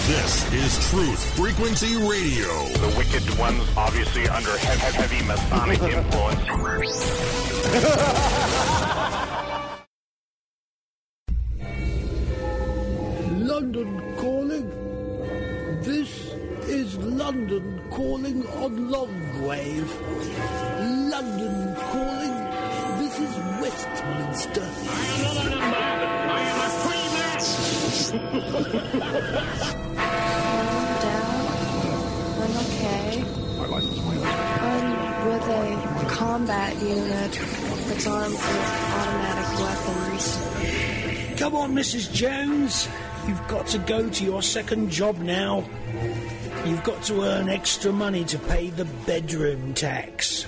This is Truth Frequency Radio. The wicked ones obviously under heavy Masonic influence. London calling. This is London calling on Longgrave. London calling. This is Westminster. I am not a man. I am a free man. Down. I'm okay. My life is my own. I'm with a combat unit that's armed with automatic weapons. Come on, Mrs. Jones. You've got to go to your second job now. You've got to earn extra money to pay the bedroom tax.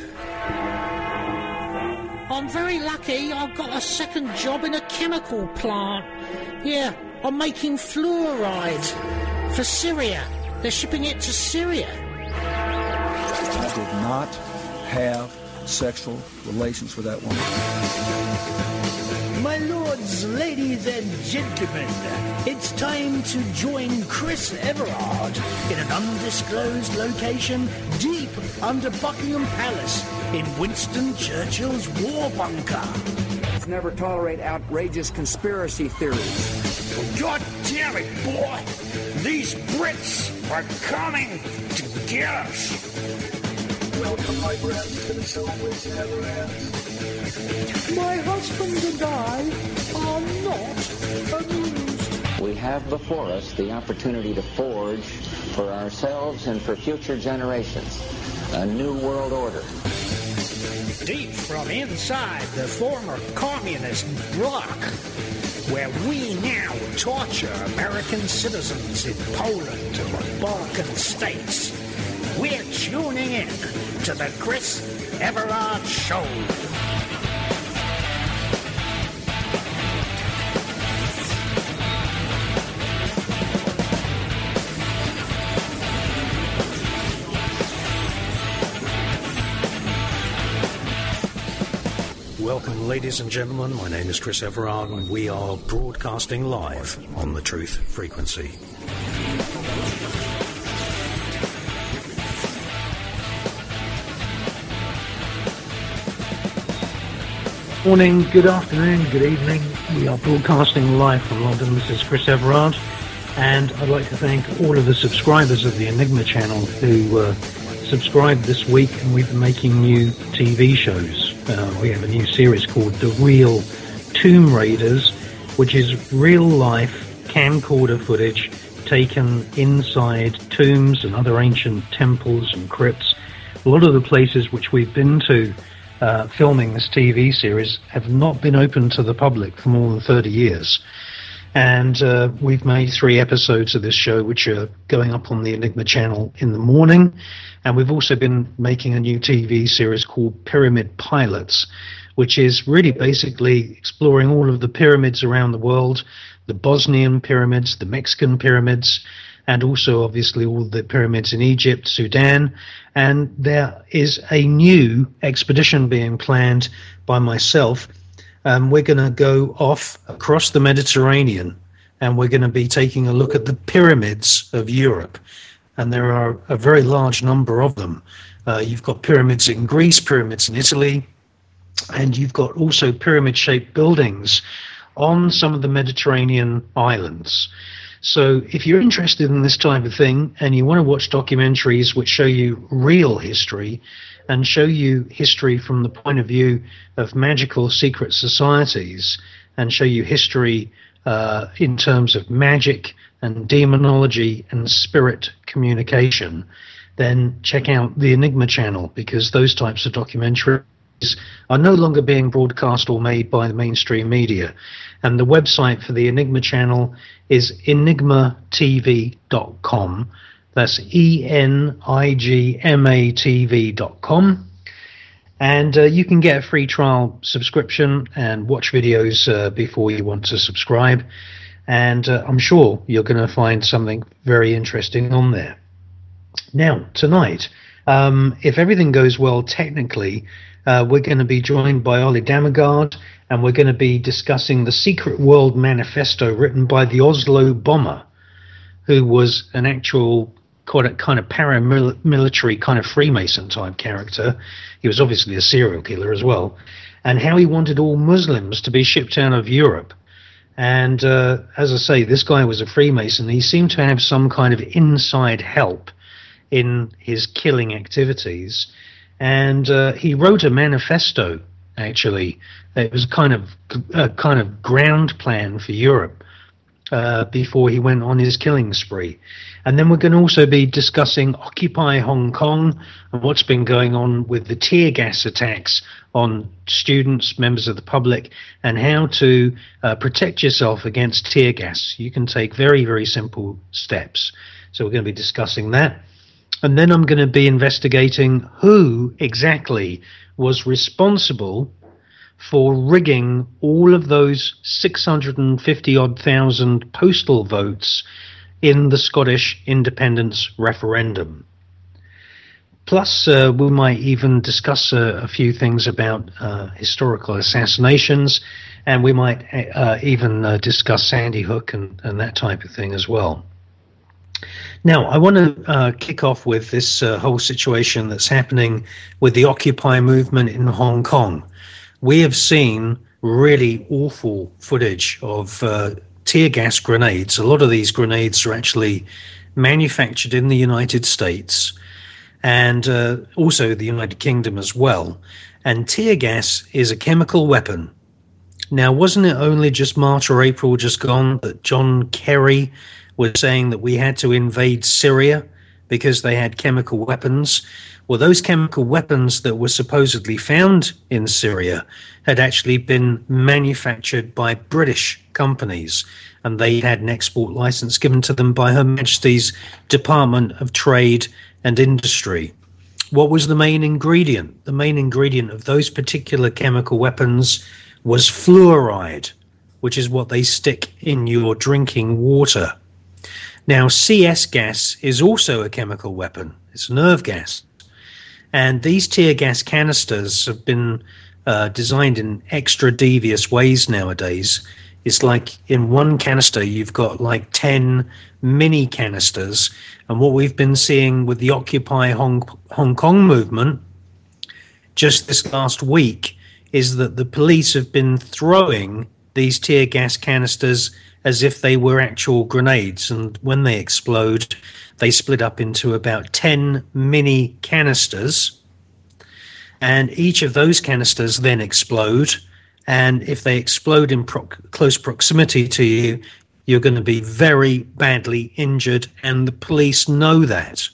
I'm very lucky. I've got a second job in a chemical plant. Yeah, I'm making fluoride for Syria. They're shipping it to Syria. I did not have sexual relations with that woman. My lords, ladies and gentlemen, it's time to join Chris Everard in an undisclosed location deep under Buckingham Palace in Winston Churchill's war bunker. Never tolerate outrageous conspiracy theories. God damn it, boy! These Brits are coming to get us! Welcome, my friends, to the show which never ends. My husband and I are not amused. We have before us the opportunity to forge for ourselves and for future generations a new world order. Deep from inside the former communist bloc, where we now torture American citizens in Poland and the Balkan states, we're tuning in to the Chris Everard Show. Welcome, ladies and gentlemen. My name is Chris Everard, and we are broadcasting live on the Truth Frequency. Morning, good afternoon, good evening. We are broadcasting live from London. This is Chris Everard, and I'd like to thank all of the subscribers of the Enigma channel who subscribed this week, and we've been making new TV shows. We have a new series called The Real Tomb Raiders, which is real-life camcorder footage taken inside tombs and other ancient temples and crypts. A lot of the places which we've been to filming this TV series have not been open to the public for more than 30 years. And we've made 3 episodes of this show, which are going up on the Enigma channel in the morning. And we've also been making a new TV series called Pyramid Pilots, which is really basically exploring all of the pyramids around the world, the Bosnian pyramids, the Mexican pyramids, and also obviously all the pyramids in Egypt, Sudan. And there is a new expedition being planned by myself. We're going to go off across the Mediterranean, and we're going to be taking a look at the pyramids of Europe. And there are a very large number of them. You've got pyramids in Greece, pyramids in Italy, and you've got also pyramid-shaped buildings on some of the Mediterranean islands. So if you're interested in this type of thing and you want to watch documentaries which show you real history and show you history from the point of view of magical secret societies and show you history in terms of magic and demonology and spirit communication, then check out the Enigma channel, because those types of documentaries are no longer being broadcast or made by the mainstream media. And the website for the Enigma channel is enigmatv.com. That's enigmatv.com. And you can get a free trial subscription and watch videos before you want to subscribe. And I'm sure you're going to find something very interesting on there. Now, tonight, if everything goes well technically, we're going to be joined by Ollie Dammegard, and we're going to be discussing the Secret World Manifesto written by the Oslo bomber. who was an actual kind of paramilitary kind of Freemason type character. He was obviously a serial killer as well, and how he wanted all Muslims to be shipped out of Europe. And as I say, this guy was a Freemason. He seemed to have some kind of inside help in his killing activities. And he wrote a manifesto, actually. It was a kind of ground plan for Europe before he went on his killing spree. And then we're going to also be discussing Occupy Hong Kong and what's been going on with the tear gas attacks on students, members of the public, and how to protect yourself against tear gas. You can take very, very simple steps. So we're going to be discussing that. And then I'm going to be investigating who exactly was responsible for rigging all of those 650,000 postal votes in the Scottish independence referendum. Plus, we might even discuss a few things about historical assassinations, and we might even discuss Sandy Hook and that type of thing as well. Now, I want to kick off with this whole situation that's happening with the Occupy movement in Hong Kong. We have seen really awful footage of tear gas grenades. A lot of these grenades are actually manufactured in the United States and also the United Kingdom as well. And tear gas is a chemical weapon. Now, wasn't it only just March or April just gone that John Kerry was saying that we had to invade Syria because they had chemical weapons? Well, those chemical weapons that were supposedly found in Syria had actually been manufactured by British companies, and they had an export license given to them by Her Majesty's Department of Trade and Industry. What was the main ingredient? The main ingredient of those particular chemical weapons was fluoride, which is what they stick in your drinking water. Now, CS gas is also a chemical weapon. It's nerve gas. And these tear gas canisters have been designed in extra devious ways nowadays. It's like in one canister, you've got like 10 mini canisters. And what we've been seeing with the Occupy Hong Kong movement just this last week is that the police have been throwing these tear gas canisters as if they were actual grenades. And when they explode, they split up into about 10 mini canisters. And each of those canisters then explode. And if they explode in close proximity to you, you're going to be very badly injured. And the police know that.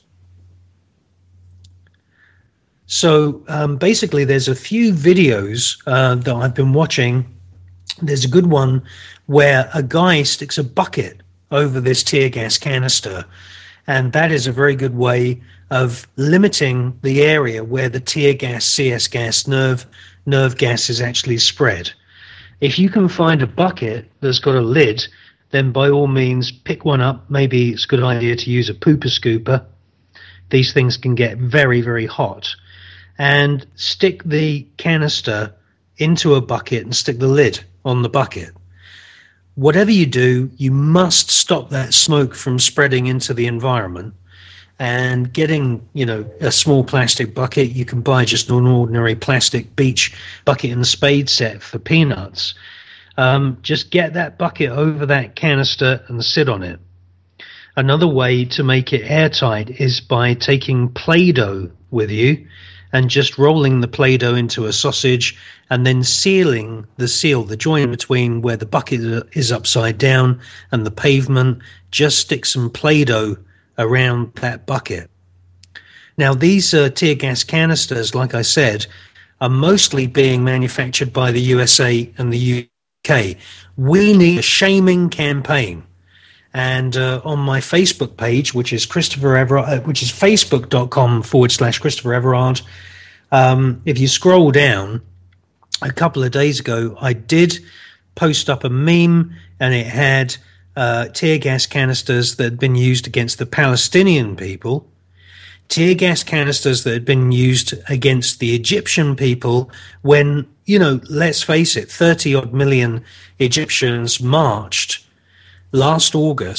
So basically, there's a few videos that I've been watching. There's a good one where a guy sticks a bucket over this tear gas canister, and that is a very good way of limiting the area where the tear gas, CS gas, nerve gas is actually spread. If you can find a bucket that's got a lid, then by all means pick one up. Maybe it's a good idea to use a pooper scooper. These things can get very, very hot. And stick the canister into a bucket and stick the lid on the bucket. Whatever you do, you must stop that smoke from spreading into the environment. And getting, a small plastic bucket, you can buy just an ordinary plastic beach bucket and spade set for peanuts. Just get that bucket over that canister and sit on it. Another way to make it airtight is by taking Play-Doh with you and just rolling the Play-Doh into a sausage and then sealing the joint between where the bucket is upside down and the pavement. Just stick some Play-Doh around that bucket. Now, these tear gas canisters, like I said, are mostly being manufactured by the USA and the UK. We need a shaming campaign. And on my Facebook page, which is Christopher Everard, which is facebook.com/Christopher Everard, if you scroll down, a couple of days ago, I did post up a meme, and it had tear gas canisters that had been used against the Palestinian people, tear gas canisters that had been used against the Egyptian people when, let's face it, 30 odd million Egyptians marched last August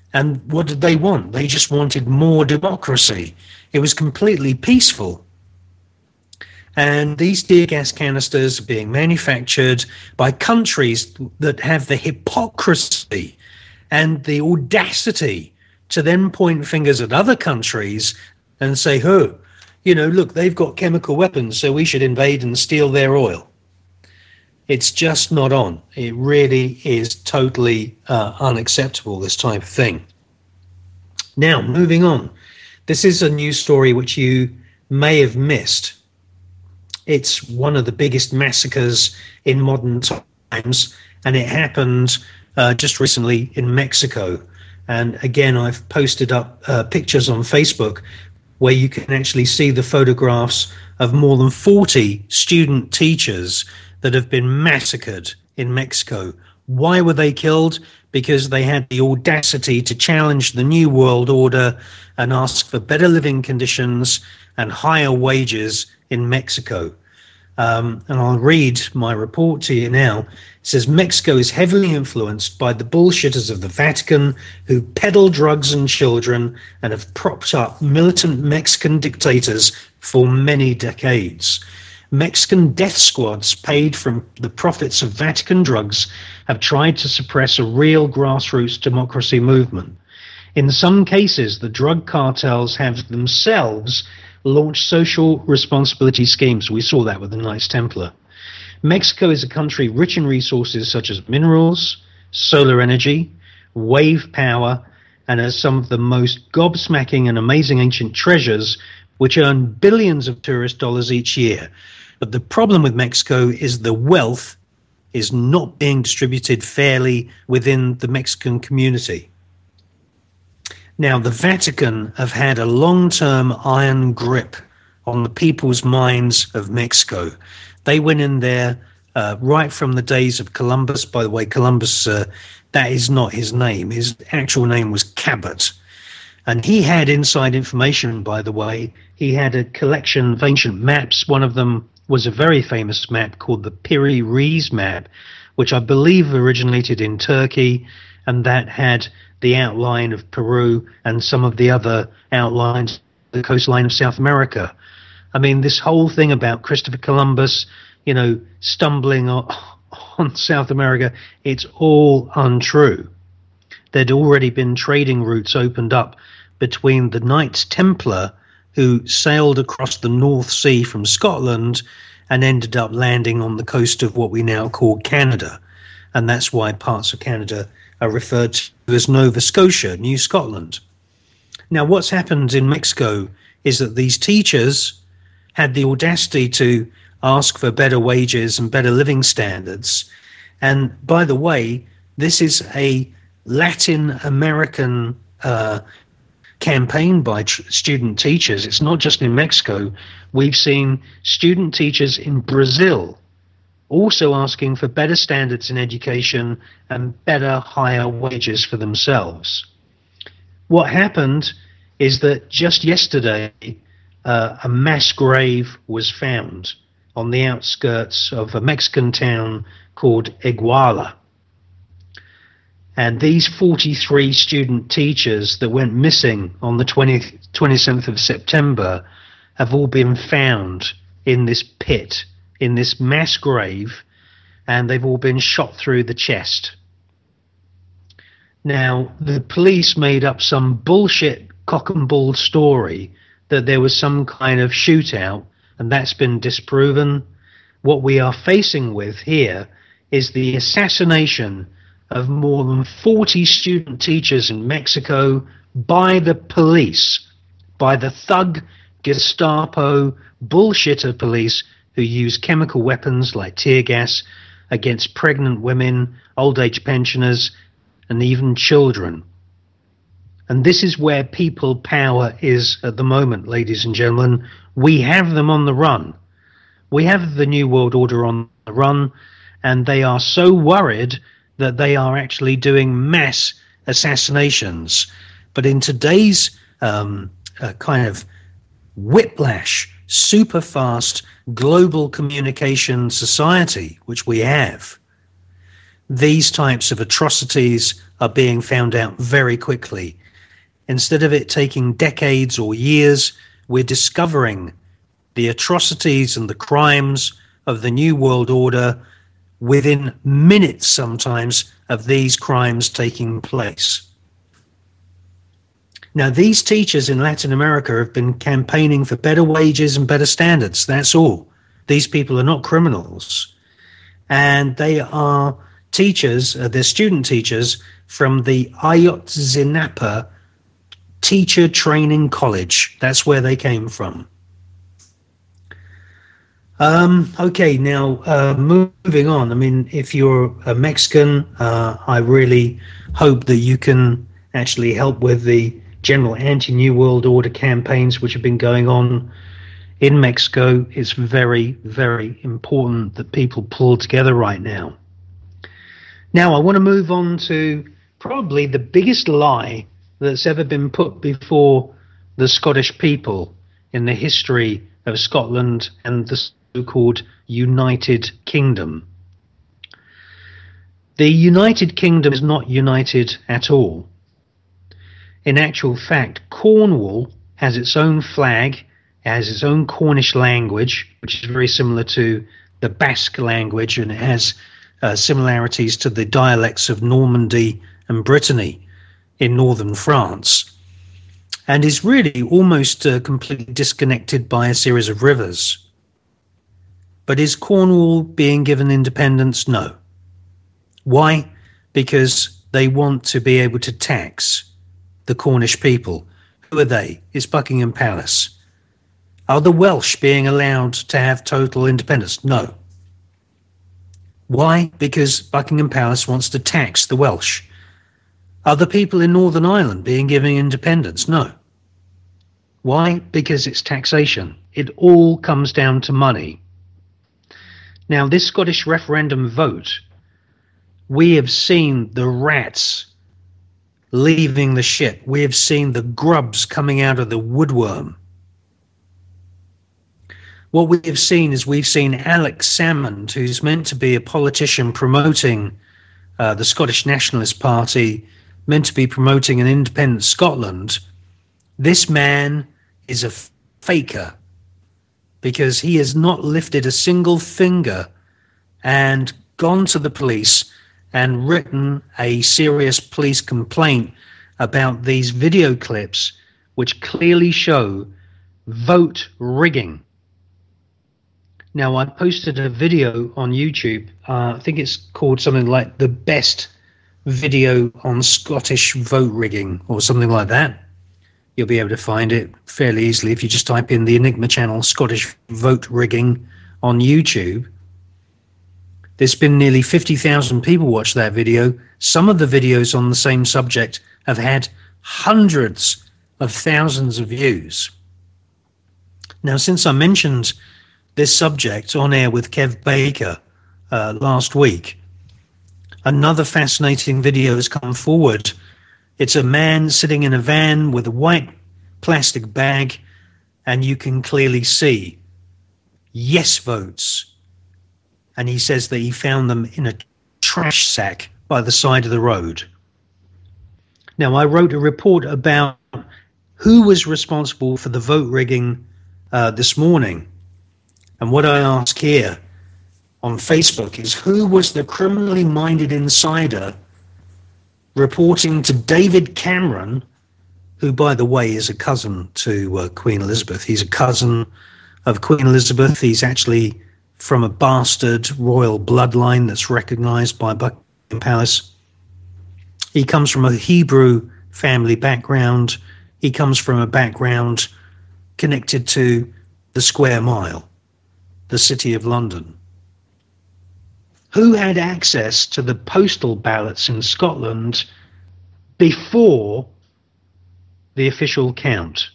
And what did they want? They just wanted more democracy. It was completely peaceful. And these tear gas canisters are being manufactured by countries that have the hypocrisy and the audacity to then point fingers at other countries and say, oh, you know, look, they've got chemical weapons, so we should invade and steal their oil. It's just not on. It really is totally unacceptable, this type of thing. Now, moving on. This is a news story which you may have missed. It's one of the biggest massacres in modern times, and it happened just recently in Mexico. And again, I've posted up pictures on Facebook where you can actually see the photographs of more than 40 student teachers that have been massacred in Mexico. Why were they killed? Because they had the audacity to challenge the New World Order and ask for better living conditions and higher wages in Mexico. And I'll read my report to you now. It says, Mexico is heavily influenced by the bullshitters of the Vatican who peddle drugs and children and have propped up militant Mexican dictators for many decades. Mexican death squads paid from the profits of Vatican drugs have tried to suppress a real grassroots democracy movement. In some cases, the drug cartels have themselves launched social responsibility schemes. We saw that with the Knights Templar. Mexico is a country rich in resources such as minerals, solar energy, wave power, and has some of the most gobsmacking and amazing ancient treasures which earn billions of tourist dollars each year. But the problem with Mexico is the wealth is not being distributed fairly within the Mexican community. Now, the Vatican have had a long-term iron grip on the people's minds of Mexico. They went in there right from the days of Columbus. By the way, Columbus, that is not his name. His actual name was Cabot. And he had inside information, by the way. He had a collection of ancient maps. One of them was a very famous map called the Piri-Reis map, which I believe originated in Turkey, and that had the outline of Peru and some of the other outlines, the coastline of South America. I mean, this whole thing about Christopher Columbus, you know, stumbling on South America, it's all untrue. There'd already been trading routes opened up between the Knights Templar, who sailed across the North Sea from Scotland and ended up landing on the coast of what we now call Canada. And that's why parts of Canada are referred to as Nova Scotia, New Scotland. Now, what's happened in Mexico is that these teachers had the audacity to ask for better wages and better living standards. And by the way, this is a Latin American campaign by student teachers. It's not just in Mexico. We've seen student teachers in Brazil also asking for better standards in education and better, higher wages for themselves. What happened is that just yesterday, a mass grave was found on the outskirts of a Mexican town called Iguala. And these 43 student teachers that went missing on the 27th of September have all been found in this pit, in this mass grave, and they've all been shot through the chest. Now, the police made up some bullshit cock and bull story that there was some kind of shootout, and that's been disproven. What we are facing with here is the assassination of more than 40 student teachers in Mexico by the police, by the thug Gestapo bullshitter police who use chemical weapons like tear gas against pregnant women, old age pensioners, and even children. And this is where people power is at the moment, ladies and gentlemen. We have them on the run. We have the New World Order on the run, and they are so worried that they are actually doing mass assassinations. But in today's kind of whiplash, super fast global communication society, which we have, these types of atrocities are being found out very quickly. Instead of it taking decades or years, we're discovering the atrocities and the crimes of the New World Order within minutes sometimes of these crimes taking place. Now, these teachers in Latin America have been campaigning for better wages and better standards. That's all. These people are not criminals. And they are teachers, they're student teachers from the Ayotzinapa Teacher Training College. That's where they came from. Okay, now moving on. I mean, if you're a Mexican, I really hope that you can actually help with the general anti-New World Order campaigns which have been going on in Mexico. It's very, very important that people pull together right now. Now, I want to move on to probably the biggest lie that's ever been put before the Scottish people in the history of Scotland and the so-called United Kingdom. The United Kingdom is not united at all. In actual fact, Cornwall has its own flag, has its own Cornish language, which is very similar to the Basque language, and it has similarities to the dialects of Normandy and Brittany in northern France, and is really almost completely disconnected by a series of rivers. But is Cornwall being given independence? No. Why? Because they want to be able to tax the Cornish people. Who are they? It's Buckingham Palace. Are the Welsh being allowed to have total independence? No. Why? Because Buckingham Palace wants to tax the Welsh. Are the people in Northern Ireland being given independence? No. Why? Because it's taxation. It all comes down to money. Now, this Scottish referendum vote, we have seen the rats leaving the ship. We have seen the grubs coming out of the woodworm. What we have seen is we've seen Alex Salmond, who's meant to be a politician promoting the Scottish Nationalist Party, meant to be promoting an independent Scotland. This man is a faker because he has not lifted a single finger and gone to the police and written a serious police complaint about these video clips which clearly show vote rigging. Now, I posted a video on YouTube. I think it's called something like the best video on Scottish vote rigging or something like that. You'll be able to find it fairly easily if you just type in the Enigma channel Scottish vote rigging on YouTube. There's been nearly 50,000 people watch that video. Some of the videos on the same subject have had hundreds of thousands of views. Now, since I mentioned this subject on air with Kev Baker last week, another fascinating video has come forward. It's a man sitting in a van with a white plastic bag, and you can clearly see yes votes. And he says that he found them in a trash sack by the side of the road. Now, I wrote a report about who was responsible for the vote rigging this morning. And what I ask here on Facebook is, who was the criminally minded insider reporting to David Cameron, who, by the way, is a cousin to Queen Elizabeth. He's a cousin of Queen Elizabeth. He's actually from a bastard royal bloodline that's recognized by Buckingham Palace. He comes from a Hebrew family background. He comes from a background connected to the Square Mile, the City of London. Who had access to the postal ballots in Scotland before the official count?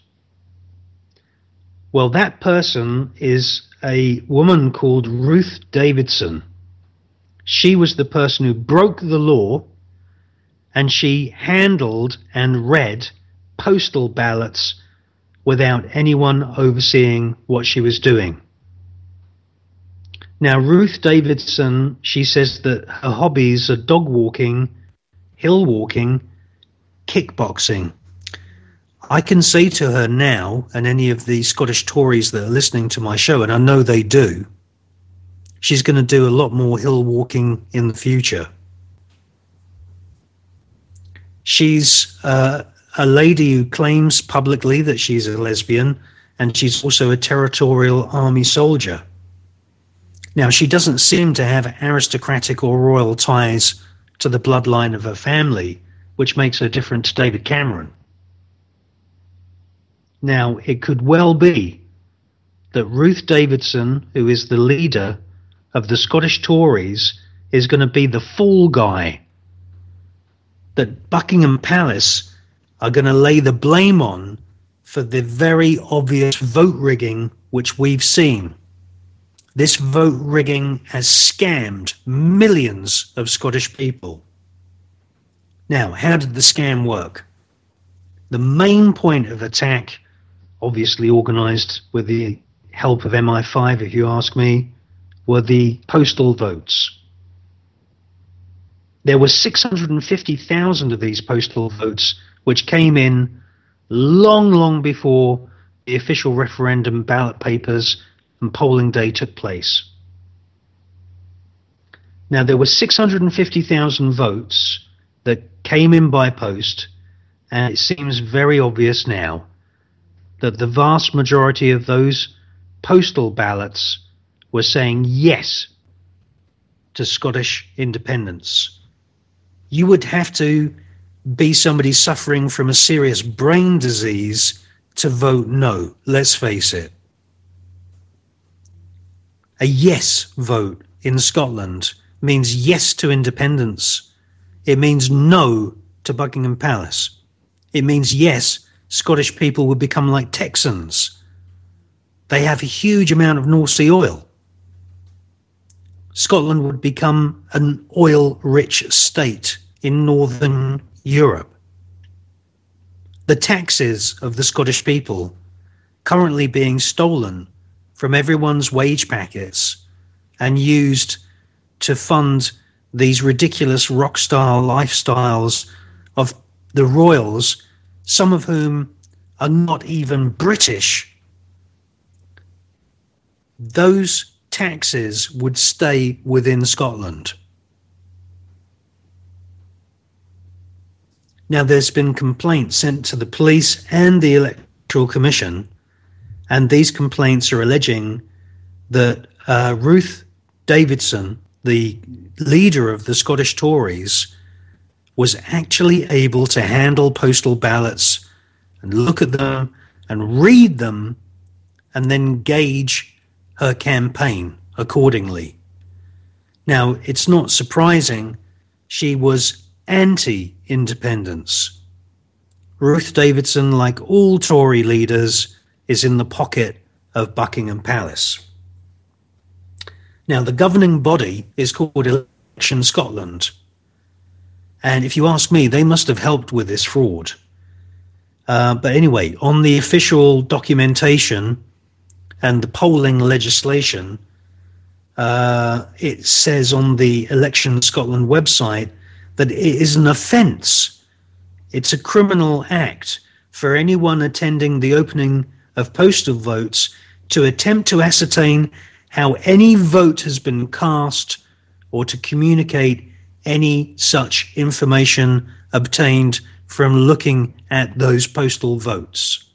Well, that person is a woman called Ruth Davidson. She was the person who broke the law, and she handled and read postal ballots without anyone overseeing what she was doing. Now, Ruth Davidson, she says that her hobbies are dog walking, hill walking, kickboxing. I can say to her now, and any of the Scottish Tories that are listening to my show, and I know they do, she's going to do a lot more hill walking in the future. She's a lady who claims publicly that she's a lesbian, and she's also a territorial army soldier. Now, she doesn't seem to have aristocratic or royal ties to the bloodline of her family, which makes her different to David Cameron. Now, it could well be that Ruth Davidson, who is the leader of the Scottish Tories, is going to be the fall guy that Buckingham Palace are going to lay the blame on for the very obvious vote rigging which we've seen. This vote rigging has scammed millions of Scottish people. Now, how did the scam work? The main point of attack, obviously organised with the help of MI5, if you ask me, were the postal votes. There were 650,000 of these postal votes, which came in long before the official referendum ballot papers and polling day took place. Now, there were 650,000 votes that came in by post, and it seems very obvious now that the vast majority of those postal ballots were saying yes to Scottish independence. You would have to be somebody suffering from a serious brain disease to vote no, let's face it. A yes vote in Scotland means yes to independence. It means no to Buckingham Palace. It means yes, Scottish people would become like Texans. They have a huge amount of North Sea oil. Scotland would become an oil-rich state in Northern Europe. The taxes of the Scottish people currently being stolen from everyone's wage packets and used to fund these ridiculous rock-star lifestyles of the royals, some of whom are not even British. Those taxes would stay within Scotland. Now, there's been complaints sent to the police and the Electoral Commission, and these complaints are alleging that Ruth Davidson, the leader of the Scottish Tories, was actually able to handle postal ballots and look at them and read them and then gauge her campaign accordingly. Now, it's not surprising she was anti-independence. Ruth Davidson, like all Tory leaders, is in the pocket of Buckingham Palace. Now, the governing body is called Election Scotland. And if you ask me, they must have helped with this fraud. But anyway, on the official documentation and the polling legislation, it says on the Election Scotland website that it is an offence. It's a criminal act for anyone attending the opening of postal votes to attempt to ascertain how any vote has been cast or to communicate any such information obtained from looking at those postal votes.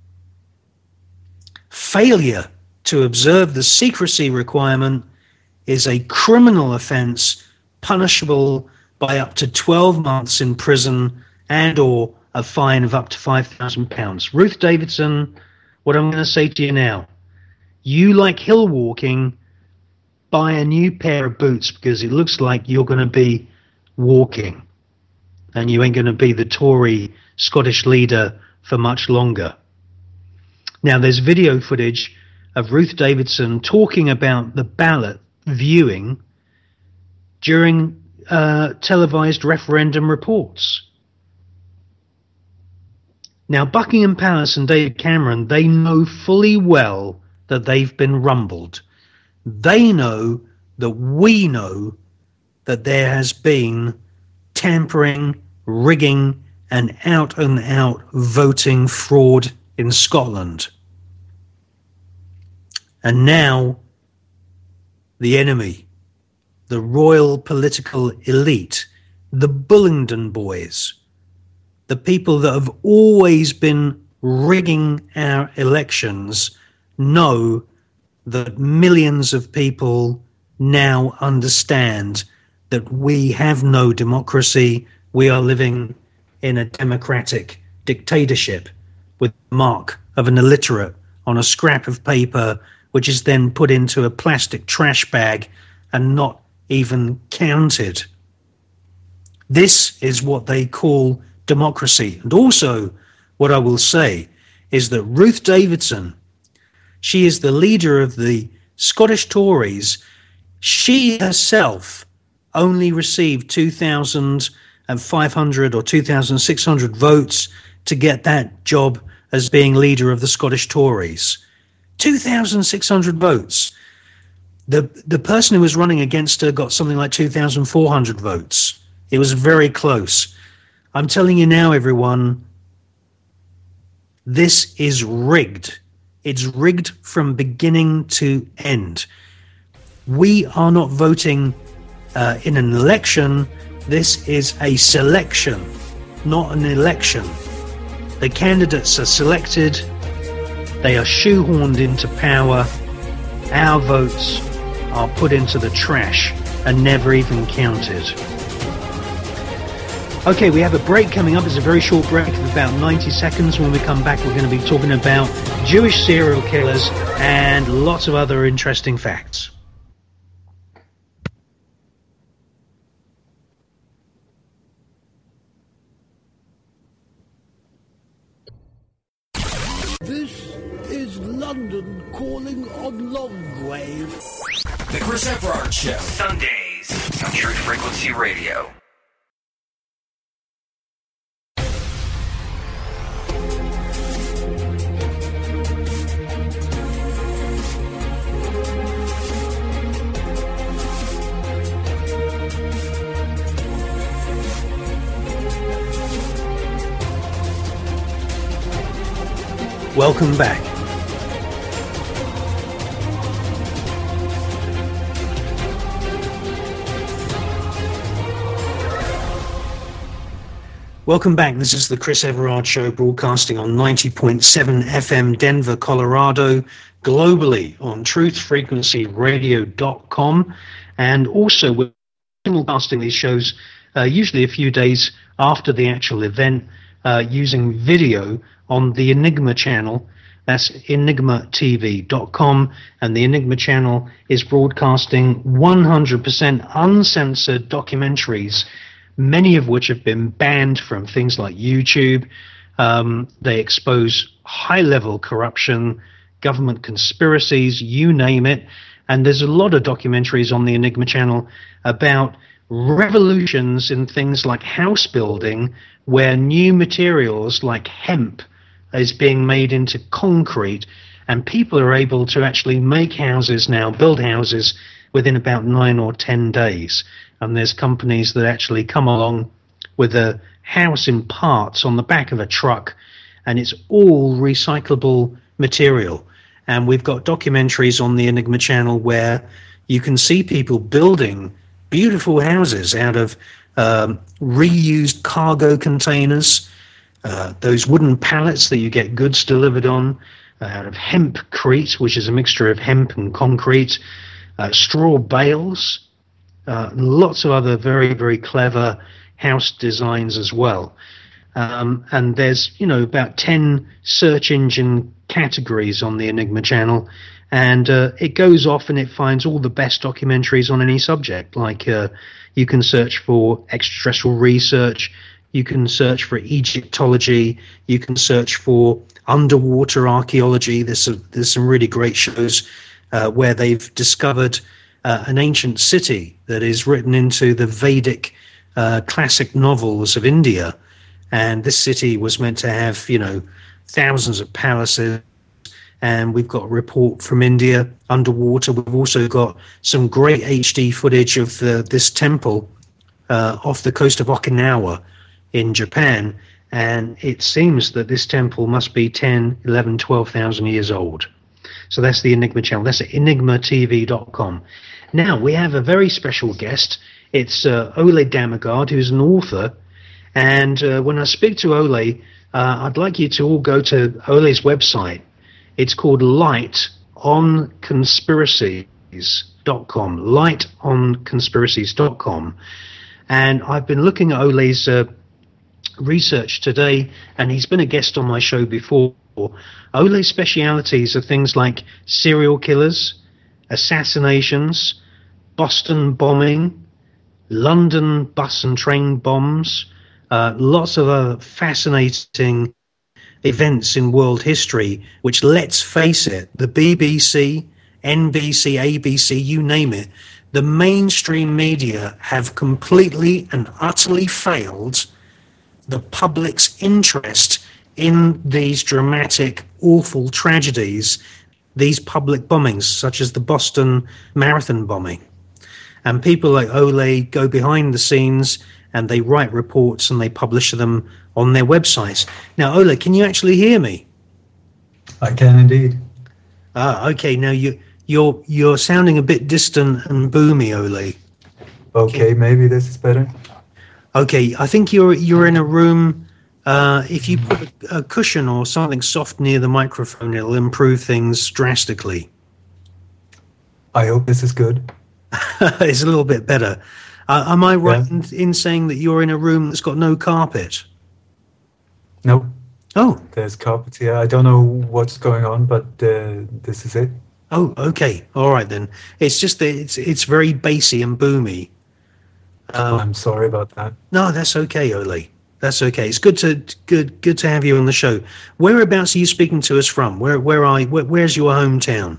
Failure to observe the secrecy requirement is a criminal offence punishable by up to 12 months in prison and or a fine of up to £5,000. Ruth Davidson, what I'm going to say to you now, you like hill walking, buy a new pair of boots, because it looks like you're going to be walking and you ain't going to be the Tory Scottish leader for much longer. Now, there's video footage of Ruth Davidson talking about the ballot viewing during televised referendum reports. Now, Buckingham Palace and David Cameron, they know fully well that they've been rumbled. They know that we know that there has been tampering, rigging, and out-and-out voting fraud in Scotland. And now the enemy, the royal political elite, the Bullingdon boys, the people that have always been rigging our elections, know that millions of people now understand that we have no democracy. We are living in a democratic dictatorship with the mark of an illiterate on a scrap of paper, which is then put into a plastic trash bag and not even counted. This is what they call democracy. And also, what I will say is that Ruth Davidson, she is the leader of the Scottish Tories. She herself only received 2,500 or 2,600 votes to get that job as being leader of the Scottish Tories. 2,600 votes. The person who was running against her got something like 2,400 votes. It was very close. I'm telling you now, everyone, this is rigged. It's rigged from beginning to end. We are not voting in an election. This is a selection, not an election. The candidates are selected. They are shoehorned into power. Our votes are put into the trash and never even counted. Okay, we have a break coming up. It's a very short break of about 90 seconds. When we come back, we're going to be talking about Jewish serial killers and lots of other interesting facts. This is London calling on Longgrave. The Chris Everard Show. Sundays on Truth Frequency Radio. Welcome back. Welcome back. This is the Chris Everard Show, broadcasting on 90.7 FM Denver, Colorado, globally on truthfrequencyradio.com, and also we're simulcasting these shows usually a few days after the actual event, using video on the Enigma channel. That's enigmatv.com, and the Enigma channel is broadcasting 100% uncensored documentaries, many of which have been banned from things like YouTube. They expose high-level corruption, government conspiracies, you name it. And there's a lot of documentaries on the Enigma channel about revolutions in things like house building, where new materials like hemp is being made into concrete, and people are able to actually make houses now, build houses within about 9 or 10 days. And there's companies that actually come along with a house in parts on the back of a truck, and it's all recyclable material. And we've got documentaries on the Enigma channel where you can see people building beautiful houses out of reused cargo containers, those wooden pallets that you get goods delivered on, out of hempcrete, which is a mixture of hemp and concrete, straw bales, lots of other very, very clever house designs as well. And there's, about 10 search engine categories on the Enigma channel, and it goes off and it finds all the best documentaries on any subject. Like you can search for extraterrestrial research, you can search for Egyptology, you can search for underwater archaeology. There's some really great shows where they've discovered an ancient city that is written into the Vedic classic novels of India. And this city was meant to have, thousands of palaces and we've got a report from India underwater. We've also got some great HD footage of this temple off the coast of Okinawa in Japan, and it seems that this temple must be 10, 11, 12,000 years old. So that's the Enigma channel. That's at enigmatv.com. Now, we have a very special guest. It's Ole Dammegard, who's an author. And when I speak to Ole, I'd like you to all go to Ole's website. It's called lightonconspiracies.com. lightonconspiracies.com. And I've been looking at Ole's research today, and he's been a guest on my show before. Ole's specialities are things like serial killers, assassinations, Boston bombing, London bus and train bombs, lots of other fascinating events in world history, which, let's face it, the BBC, NBC, ABC, you name it, the mainstream media have completely and utterly failed the public's interest in these dramatic, awful tragedies, these public bombings, such as the Boston Marathon bombing. And people like Ole go behind the scenes and they write reports and they publish them on their websites. Now, Ole, can you actually hear me? I can indeed. Okay. Now you're sounding a bit distant and boomy, Ole. Okay, maybe this is better. Okay, I think you're in a room. If you put a cushion or something soft near the microphone, it'll improve things drastically. I hope this is good. It's a little bit better. Am I right in saying that you're in a room that's got no carpet? No. Oh. There's carpet here. I don't know what's going on, but this is it. Oh, okay. All right, then. It's just that it's very bassy and boomy. I'm sorry about that. No, that's okay, Ole. That's okay. It's good to have you on the show. Whereabouts are you speaking to us from? Where's your hometown?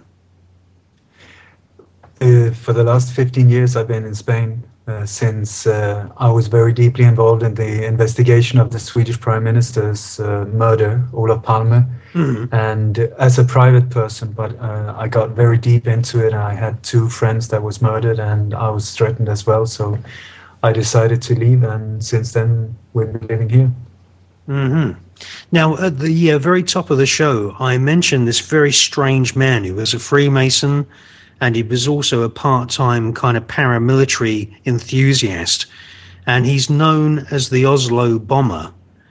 For the last 15 years, I've been in Spain since I was very deeply involved in the investigation of the Swedish Prime Minister's murder, Olof Palme. Mm-hmm. And as a private person, but I got very deep into it, and I had 2 friends that was murdered, and I was threatened as well. So I decided to leave, and since then we've been living here. Mm-hmm. Now, at the very top of the show, I mentioned this very strange man who was a Freemason, and he was also a part-time kind of paramilitary enthusiast, and he's known as the Oslo Bomber.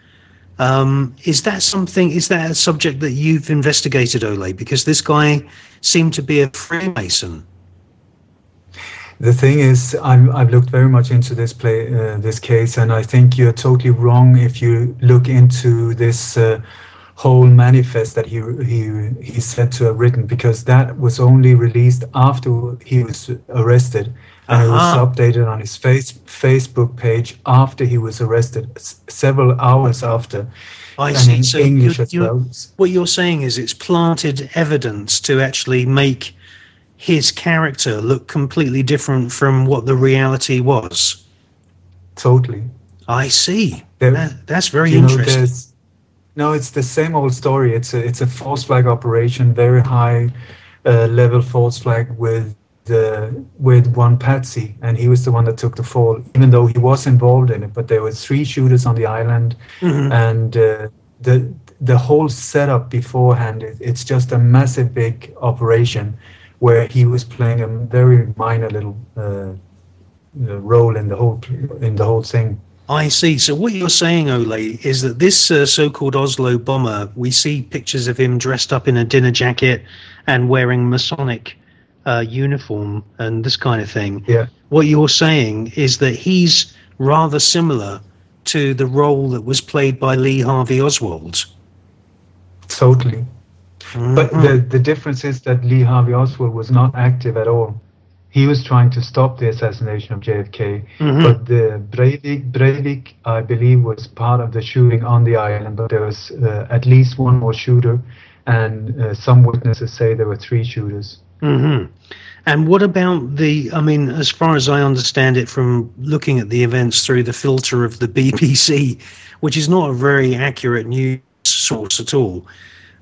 Is that a subject that you've investigated, Ole? Because this guy seemed to be a Freemason. The thing is, I've looked very much into this case, and I think you're totally wrong if you look into this whole manifest that he said to have written, because that was only released after he was arrested, and it was updated on his Facebook page after he was arrested, several hours after. I see. So English as well. What you're saying is it's planted evidence to actually make his character look completely different from what the reality was. Totally. I see. That's very interesting. No, it's the same old story. It's a false flag operation, very high level false flag with one patsy, and he was the one that took the fall, even though he was involved in it. But there were 3 shooters on the island, mm-hmm. and the whole setup beforehand, it's just a massive big operation where he was playing a very minor little role in the whole thing. I see. So what you're saying, Ole, is that this so-called Oslo bomber, we see pictures of him dressed up in a dinner jacket and wearing Masonic uniform and this kind of thing. Yeah. What you're saying is that he's rather similar to the role that was played by Lee Harvey Oswald. Totally. Mm-hmm. But the difference is that Lee Harvey Oswald was not active at all. He was trying to stop the assassination of JFK, mm-hmm. but the Breivik, I believe, was part of the shooting on the island, but there was at least one more shooter, and some witnesses say there were 3 shooters. Mm-hmm. And what about as far as I understand it from looking at the events through the filter of the BBC, which is not a very accurate news source at all,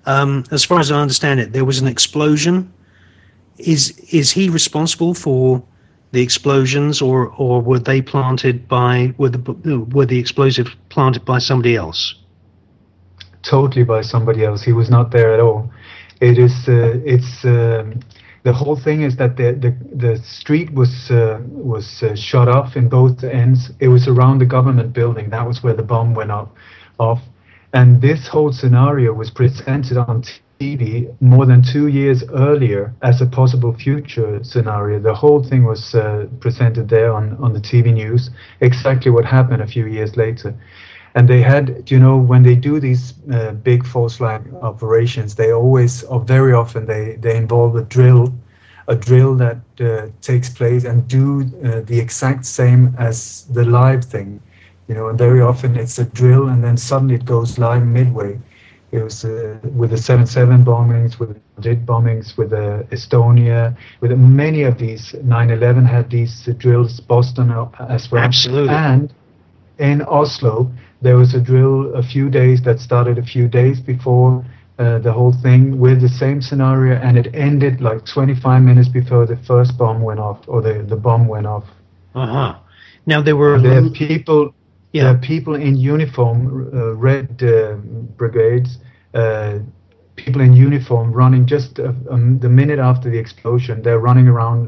as far as I understand it, there was an explosion. Is he responsible for the explosions, or were they planted by were the explosives planted by somebody else? Totally by somebody else. He was not there at all. It is the whole thing is that the street was shut off in both ends. It was around the government building. That was where the bomb went off. And this whole scenario was presented on TV more than 2 years earlier as a possible future scenario. The whole thing was presented there on the TV news, exactly what happened a few years later. And they had, when they do these big false flag operations, they always, or very often, they involve a drill that takes place and do the exact same as the live thing. And very often it's a drill and then suddenly it goes live midway. It was with the 7/7 bombings, with the JIT bombings, with the Estonia, with many of these. 9/11 had these drills, Boston as well. Absolutely. And in Oslo, there was a drill a few days that started a few days before the whole thing with the same scenario, and it ended like 25 minutes before the first bomb went off, or the bomb went off. Uh-huh. Now there were people... Yeah. There are people in uniform, red brigades, people in uniform running just the minute after the explosion. They're running around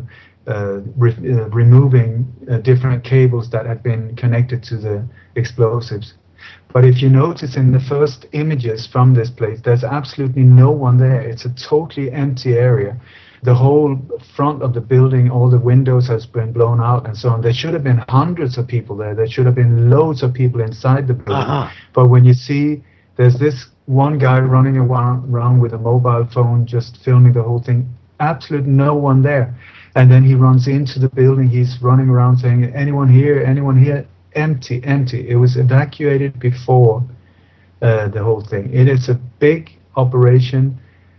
removing different cables that had been connected to the explosives. But if you notice in the first images from this place, there's absolutely no one there. It's a totally empty area. The whole front of the building, all the windows has been blown out and so on. There should have been hundreds of people there. There should have been loads of people inside the building. Uh-huh. But when you see there's this one guy running around with a mobile phone just filming the whole thing, absolutely no one there. And then he runs into the building. He's running around saying, anyone here, anyone here? Empty, empty. It was evacuated before the whole thing. It is a big operation.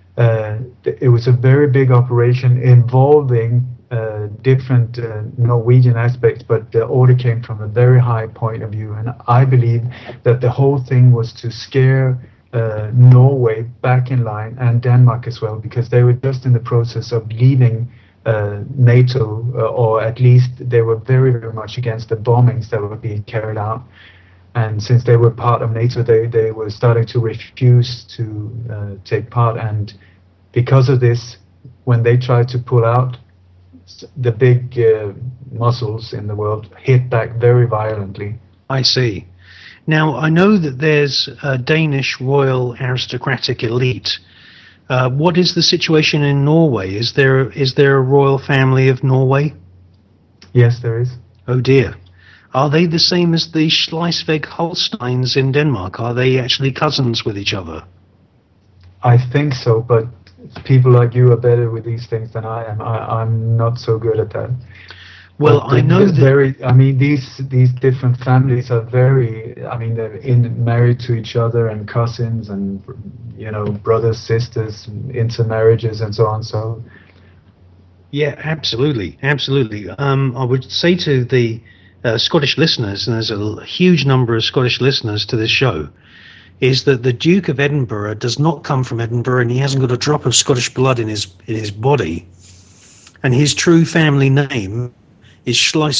It was a very big operation involving different Norwegian aspects, but the order came from a very high point of view, and I believe that the whole thing was to scare Norway back in line, and Denmark as well, because they were just in the process of leaving NATO, or at least they were very, very much against the bombings that were being carried out. And since they were part of NATO, they were starting to refuse to take part. And because of this, when they tried to pull out, the big muscles in the world hit back very violently. I see. Now, I know that there's a Danish royal aristocratic elite. What is the situation in Norway? Is there a royal family of Norway? Yes, there is. Oh, dear. Are they the same as the Schleswig-Holsteins in Denmark? Are they actually cousins with each other? I think so, but people like you are better with these things than I am. I'm not so good at that. Well, I know that... these different families are they're married to each other and cousins and, brothers, sisters, intermarriages and so on, so... Yeah, absolutely, absolutely. I would say to the Scottish listeners, and there's a huge number of Scottish listeners to this show, is that the Duke of Edinburgh does not come from Edinburgh, and he hasn't got a drop of Scottish blood in his body. And his true family name is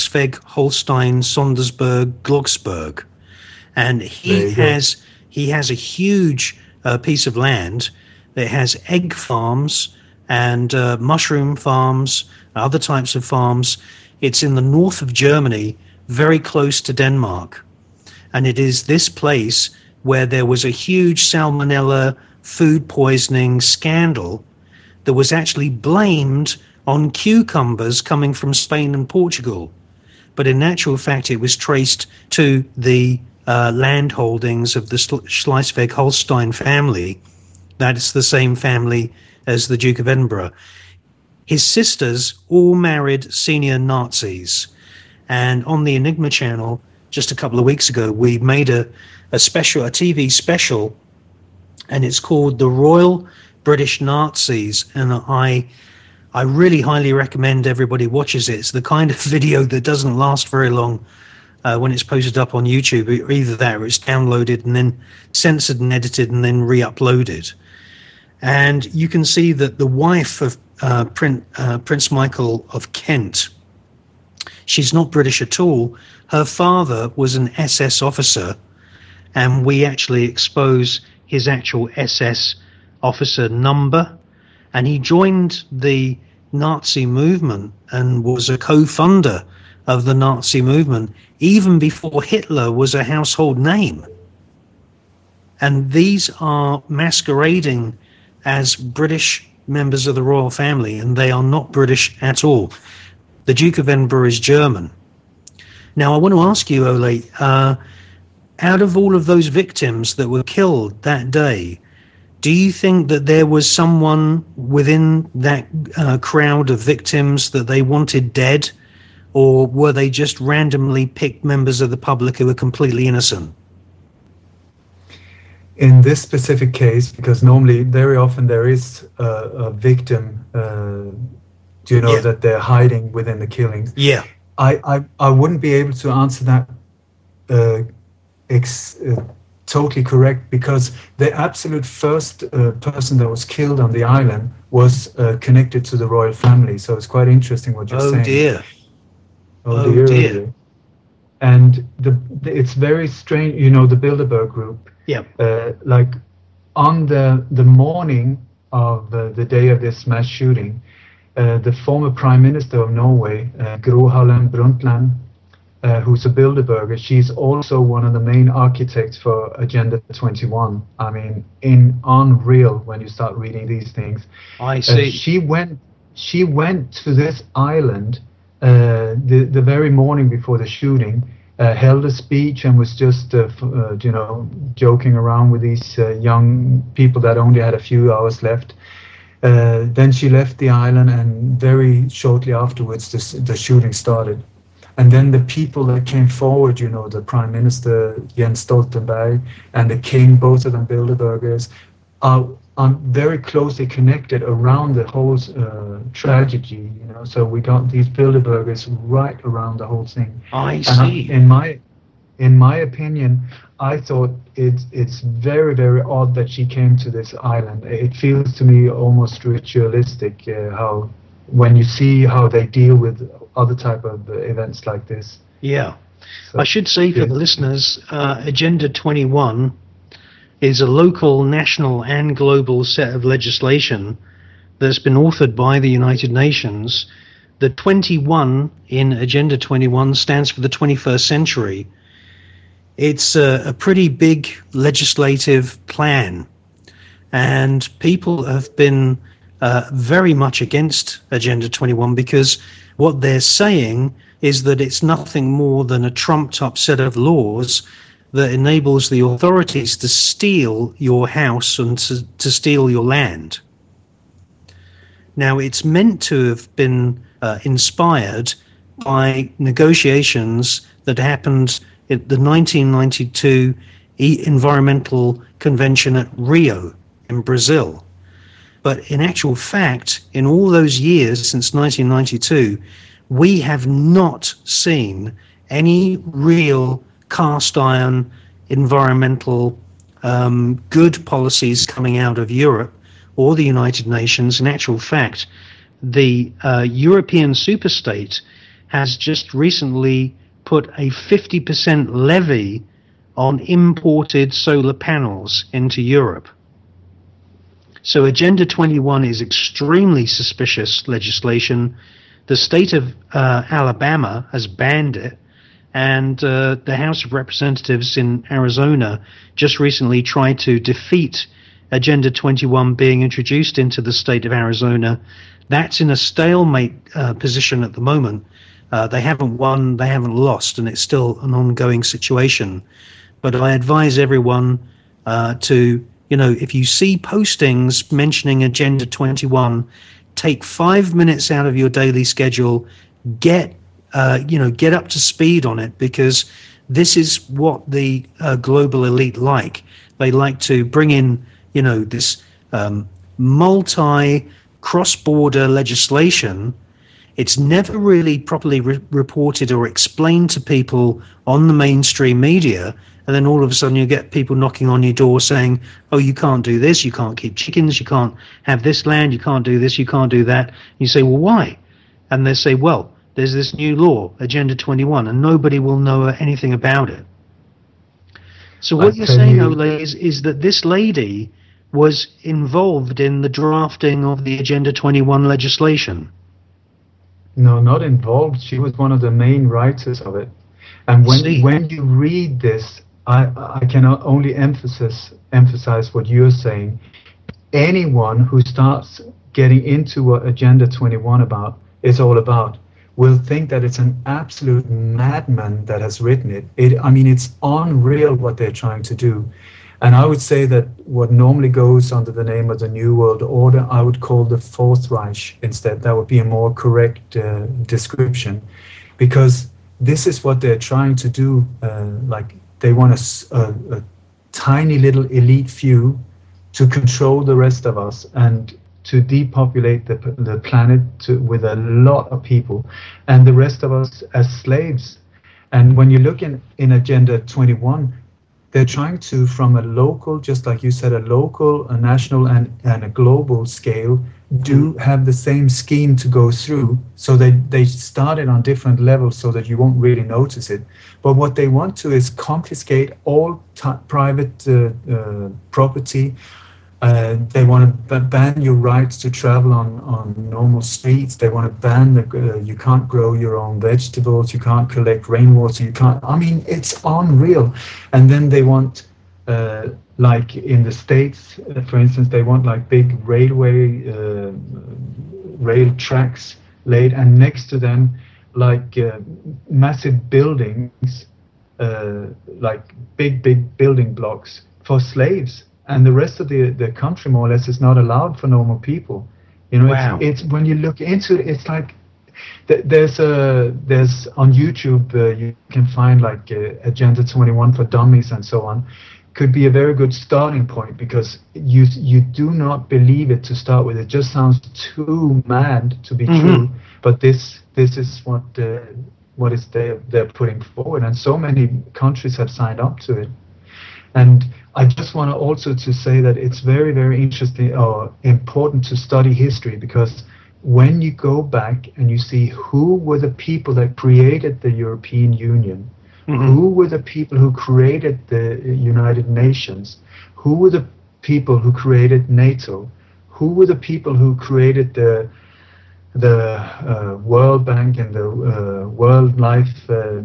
Schleswig-Holstein-Sondersburg-Glocksburg, and he has a huge piece of land that has egg farms and mushroom farms, other types of farms. It's in the north of Germany, very close to Denmark. And it is this place where there was a huge salmonella food poisoning scandal that was actually blamed on cucumbers coming from Spain and Portugal. But in actual fact, it was traced to the land holdings of the Schleswig-Holstein family. That is the same family as the Duke of Edinburgh. His sisters all married senior Nazis. And on the Enigma channel, just a couple of weeks ago, we made a TV special, and it's called The Royal British Nazis. And I really highly recommend everybody watches it. It's the kind of video that doesn't last very long when it's posted up on YouTube. Either that or it's downloaded and then censored and edited and then re-uploaded. And you can see that the wife of Prince Michael of Kent, she's not British at all. Her father was an SS officer, and we actually expose his actual SS officer number, and he joined the Nazi movement and was a co-funder of the Nazi movement even before Hitler was a household name. And these are masquerading as British members of the royal family, and they are not British at all. The Duke of Edinburgh is German. Now, I want to ask you, Ole, out of all of those victims that were killed that day, do you think that there was someone within that crowd of victims that they wanted dead, or were they just randomly picked members of the public who were completely innocent? In this specific case, because normally, very often there is a victim, that they're hiding within the killings. Yeah. I wouldn't be able to answer that totally correct, because the absolute first person that was killed on the island was connected to the royal family. So it's quite interesting what you're saying. Oh dear. And it's very strange, the Bilderberg group. Yeah. Like on the morning of the day of this mass shooting, the former Prime Minister of Norway, Gro Harlem Brundtland, who's a Bilderberger, she's also one of the main architects for Agenda 21. I mean, unreal when you start reading these things. I see. She went to this island the very morning before the shooting, held a speech and was just, joking around with these young people that only had a few hours left. Then she left the island, and very shortly afterwards, the shooting started. And then the people that came forward, the Prime Minister, Jens Stoltenberg, and the King, both of them Bilderbergers, are very closely connected around the whole tragedy, So we got these Bilderbergers right around the whole thing. I see. In my opinion, I thought it's very, very odd that she came to this island. It feels to me almost ritualistic how when you see how they deal with other type of events like this. Yeah. So, I should say for the listeners, Agenda 21 is a local, national and global set of legislation that's been authored by the United Nations. The 21 in Agenda 21 stands for the 21st century. It's a pretty big legislative plan, and people have been very much against Agenda 21 because what they're saying is that it's nothing more than a trumped-up set of laws that enables the authorities to steal your house and to steal your land. Now, it's meant to have been inspired by negotiations that happened at the 1992 Environmental Convention at Rio in Brazil. But in actual fact, in all those years since 1992, we have not seen any real cast iron environmental good policies coming out of Europe or the United Nations. In actual fact, the European superstate has just recently put a 50% levy on imported solar panels into Europe. So Agenda 21 is extremely suspicious legislation. The state of Alabama has banned it, and the House of Representatives in Arizona just recently tried to defeat Agenda 21 being introduced into the state of Arizona. That's in a stalemate position at the moment. They haven't won, they haven't lost, and it's still an ongoing situation. But I advise everyone to, if you see postings mentioning Agenda 21, take 5 minutes out of your daily schedule, get up to speed on it, because this is what the global elite like. They like to bring in, this multi cross-border legislation. It's never really properly reported or explained to people on the mainstream media, and then all of a sudden you get people knocking on your door saying, oh, you can't do this, you can't keep chickens, you can't have this land, you can't do this, you can't do that. You say, well, why? And they say, well, there's this new law, Agenda 21, and nobody will know anything about it. So what you're saying, Ole, is that this lady was involved in the drafting of the Agenda 21 legislation. No, not involved. She was one of the main writers of it. And when you read this, I can only emphasize what you're saying. Anyone who starts getting into what Agenda 21 is all about will think that it's an absolute madman that has written it. It's unreal what they're trying to do. And I would say that what normally goes under the name of the New World Order, I would call the Fourth Reich instead. That would be a more correct description, because this is what they're trying to do. They want a tiny little elite few to control the rest of us and to depopulate the planet with a lot of people, and the rest of us as slaves. And when you look in Agenda 21, they're trying to, from a local, just like you said, a local, a national, and a global scale, do have the same scheme to go through. So they started on different levels so that you won't really notice it. But what they want to is confiscate all private property. They want to ban your rights to travel on normal streets. They want to ban you can't grow your own vegetables. You can't collect rainwater. You can't. It's unreal. And then they want, like in the States, for instance, they want like big rail tracks laid, and next to them, like massive buildings, like big building blocks for slaves. And the rest of the country, more or less, is not allowed for normal people. Wow. It's when you look into it, it's like there's on YouTube you can find like Agenda 21 for Dummies and so on. Could be a very good starting point, because you do not believe it to start with. It just sounds too mad to be true. But this is what is they're putting forward, and so many countries have signed up to it. And I just want to also to say that it's very, very interesting or important to study history, because when you go back and you see who were the people that created the European Union, who were the people who created the United Nations, who were the people who created NATO, who were the people who created the World Bank and the World Life,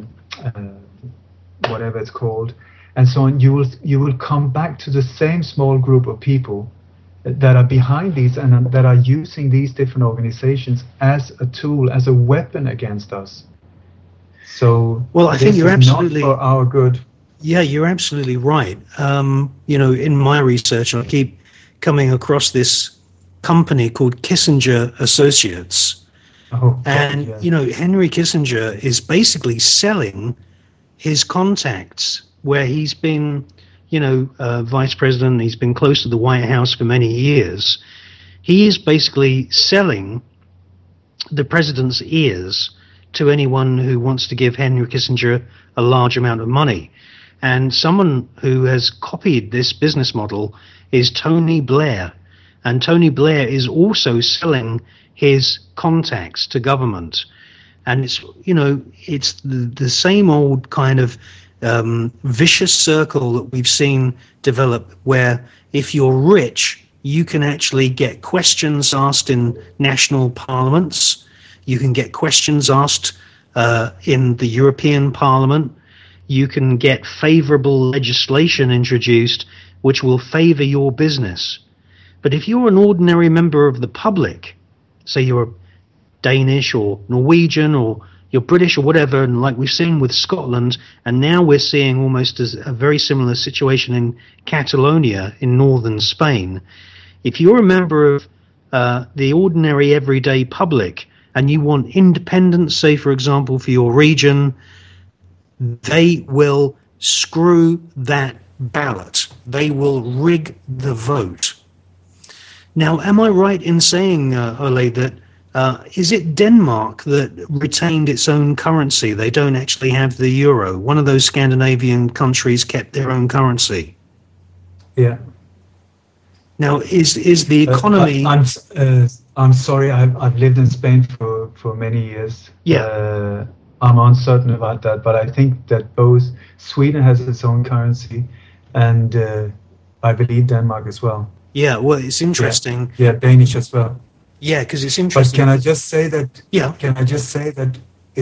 whatever it's called, and so on, you will come back to the same small group of people that are behind these and that are using these different organizations as a tool, as a weapon against us. So, well, I think you're absolutely not for our good. Yeah, you're absolutely right. In my research, I keep coming across this company called Kissinger Associates, Henry Kissinger is basically selling his contacts, where he's been, vice president, he's been close to the White House for many years. He is basically selling the president's ears to anyone who wants to give Henry Kissinger a large amount of money. And someone who has copied this business model is Tony Blair. And Tony Blair is also selling his contacts to government. And it's the same old kind of vicious circle that we've seen develop, where if you're rich, you can actually get questions asked in national parliaments. You can get questions asked in the European Parliament. You can get favorable legislation introduced which will favor your business. But if you're an ordinary member of the public, say you're Danish or Norwegian or you're British or whatever, and like we've seen with Scotland, and now we're seeing almost as a very similar situation in Catalonia in northern Spain. If you're a member of the ordinary everyday public and you want independence, say for example for your region, they will screw that ballot. They will rig the vote. Now, am I right in saying, Ole, that Is it Denmark that retained its own currency? They don't actually have the euro. One of those Scandinavian countries kept their own currency. Yeah. Now, is the economy... I'm sorry, I've lived in Spain for many years. Yeah. I'm uncertain about that, but I think that both Sweden has its own currency and I believe Denmark as well. Yeah, well, it's interesting. Yeah, Danish as well. Yeah, because it's interesting. But can I just say that? Yeah. Can I just say that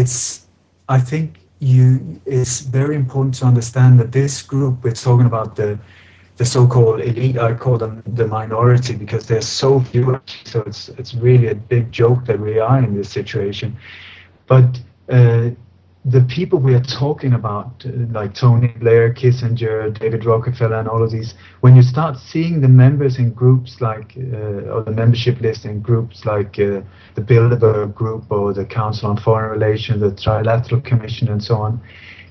I think it's very important to understand that this group we're talking about, the so-called elite, I call them the minority because there's so few. So it's really a big joke that we are in this situation. But the people we are talking about, like Tony Blair, Kissinger, David Rockefeller, and all of these, when you start seeing the members in groups like, or the membership list in groups like the Bilderberg Group or the Council on Foreign Relations, the Trilateral Commission, and so on,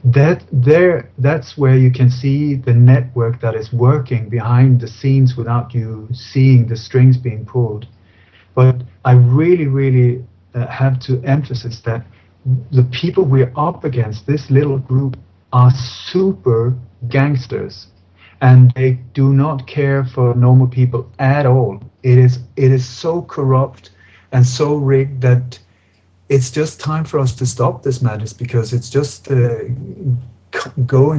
that's where you can see the network that is working behind the scenes without you seeing the strings being pulled. But I really, really have to emphasize that the people we're up against, this little group, are super gangsters, and they do not care for normal people at all. It is so corrupt and so rigged that it's just time for us to stop this madness, because it's just going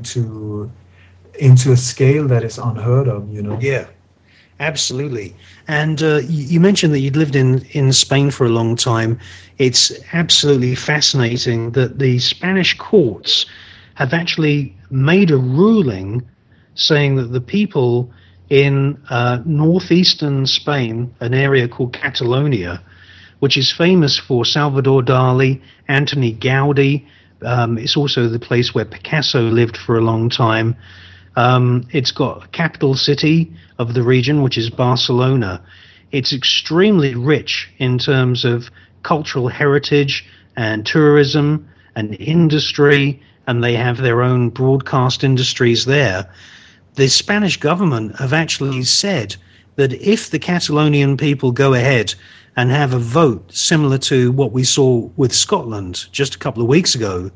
into a scale that is unheard of, you know. Yeah. Absolutely. And you mentioned that you'd lived in Spain for a long time. It's absolutely fascinating that the Spanish courts have actually made a ruling saying that the people in northeastern Spain, an area called Catalonia, which is famous for Salvador Dali, Antoni Gaudi, it's also the place where Picasso lived for a long time. It's got a capital city of the region, which is Barcelona. It's extremely rich in terms of cultural heritage and tourism and industry, and they have their own broadcast industries there. The Spanish government have actually said that if the Catalonian people go ahead and have a vote similar to what we saw with Scotland just a couple of weeks ago,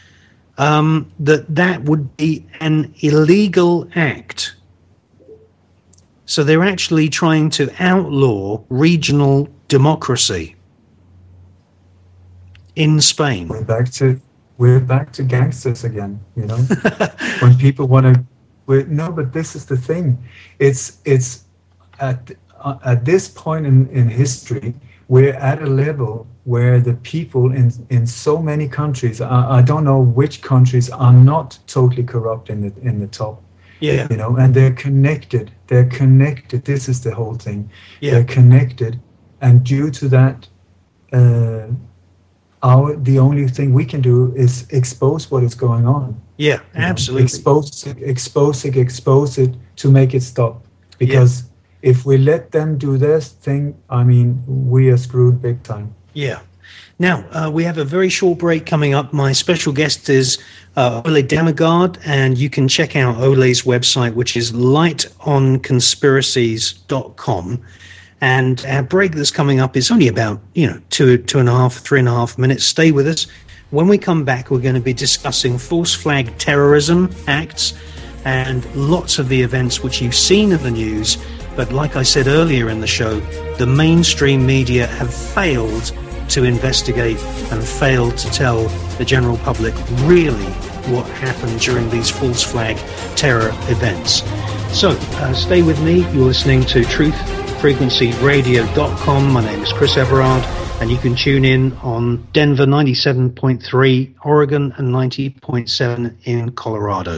that would be an illegal act. So they're actually trying to outlaw regional democracy in Spain. We're back to gangsters again, you know. When people want to, no, but this is the thing. It's at this point in history, we're at a level where the people in so many countries, I don't know which countries are not totally corrupt in the top. Yeah. You know, and they're connected. This is the whole thing. Yeah. They're connected, and due to that, the only thing we can do is expose what is going on. Yeah, absolutely. Expose it to make it stop. Because if we let them do their thing, I mean, we are screwed big time. Yeah. Now, we have a very short break coming up. My special guest is Ole Dammegard, and you can check out Ole's website, which is lightonconspiracies.com. And our break that's coming up is only about, 3.5 minutes. Stay with us. When we come back, we're going to be discussing false flag terrorism acts and lots of the events which you've seen in the news. But like I said earlier in the show, the mainstream media have failed to investigate and failed to tell the general public really what happened during these false flag terror events. So stay with me. You're listening to truthfrequencyradio.com. My name is Chris Everard, and you can tune in on Denver 97.3, Oregon, and 90.7 in Colorado.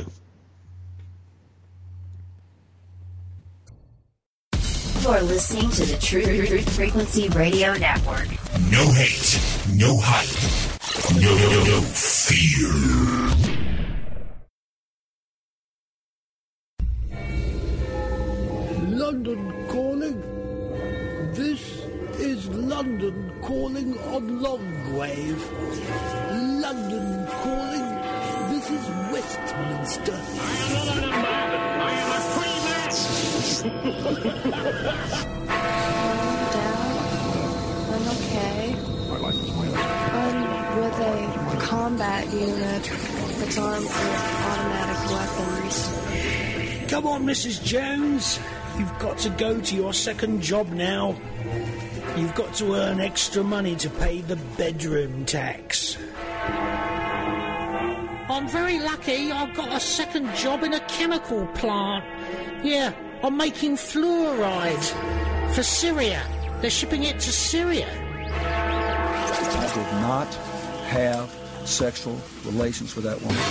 You're listening to the Truth Frequency Radio Network. No hate, no hype, no fear. London calling. This is London calling on Longwave. London calling. This is Westminster. I am a free man. Okay. I'm with a combat unit that's armed with automatic weapons. Come on, Mrs. Jones. You've got to go to your second job now. You've got to earn extra money to pay the bedroom tax. I'm very lucky. I've got a second job in a chemical plant. Yeah, I'm making fluoride for Syria. They're shipping it to Syria. I did not have sexual relations with that woman.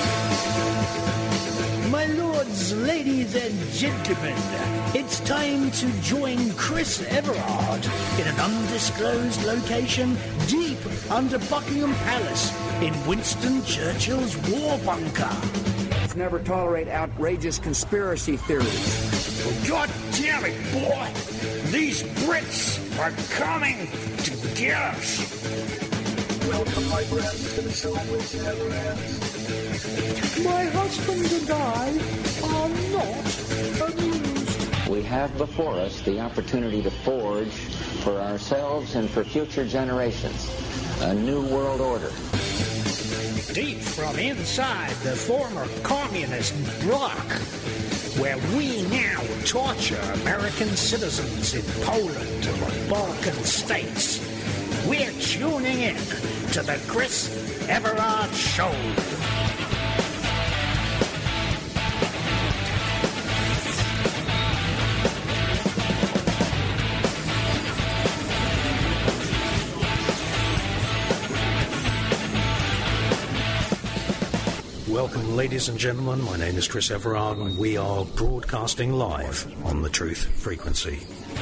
My lords, ladies and gentlemen, it's time to join Chris Everard in an undisclosed location deep under Buckingham Palace in Winston Churchill's war bunker. Never tolerate outrageous conspiracy theories. God damn it, boy! These Brits are coming to get us! Welcome, my friends, to the show which never ends. My husband and I are not amused. We have before us the opportunity to forge for ourselves and for future generations a new world order. Deep from inside the former communist bloc, where we now torture American citizens in Poland and the Balkan states, we're tuning in to the Chris Everard Show. Welcome, ladies and gentlemen. My name is Chris Everard, and we are broadcasting live on the Truth Frequency.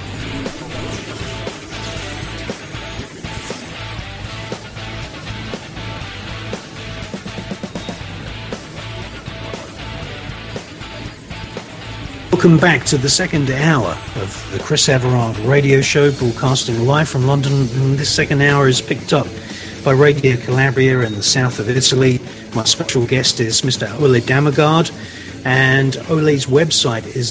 Welcome back to the second hour of the Chris Everard radio show, broadcasting live from London. And this second hour is picked up by Radio Calabria in the south of Italy. My special guest is Mr. Ole Dammegard, and Ole's website is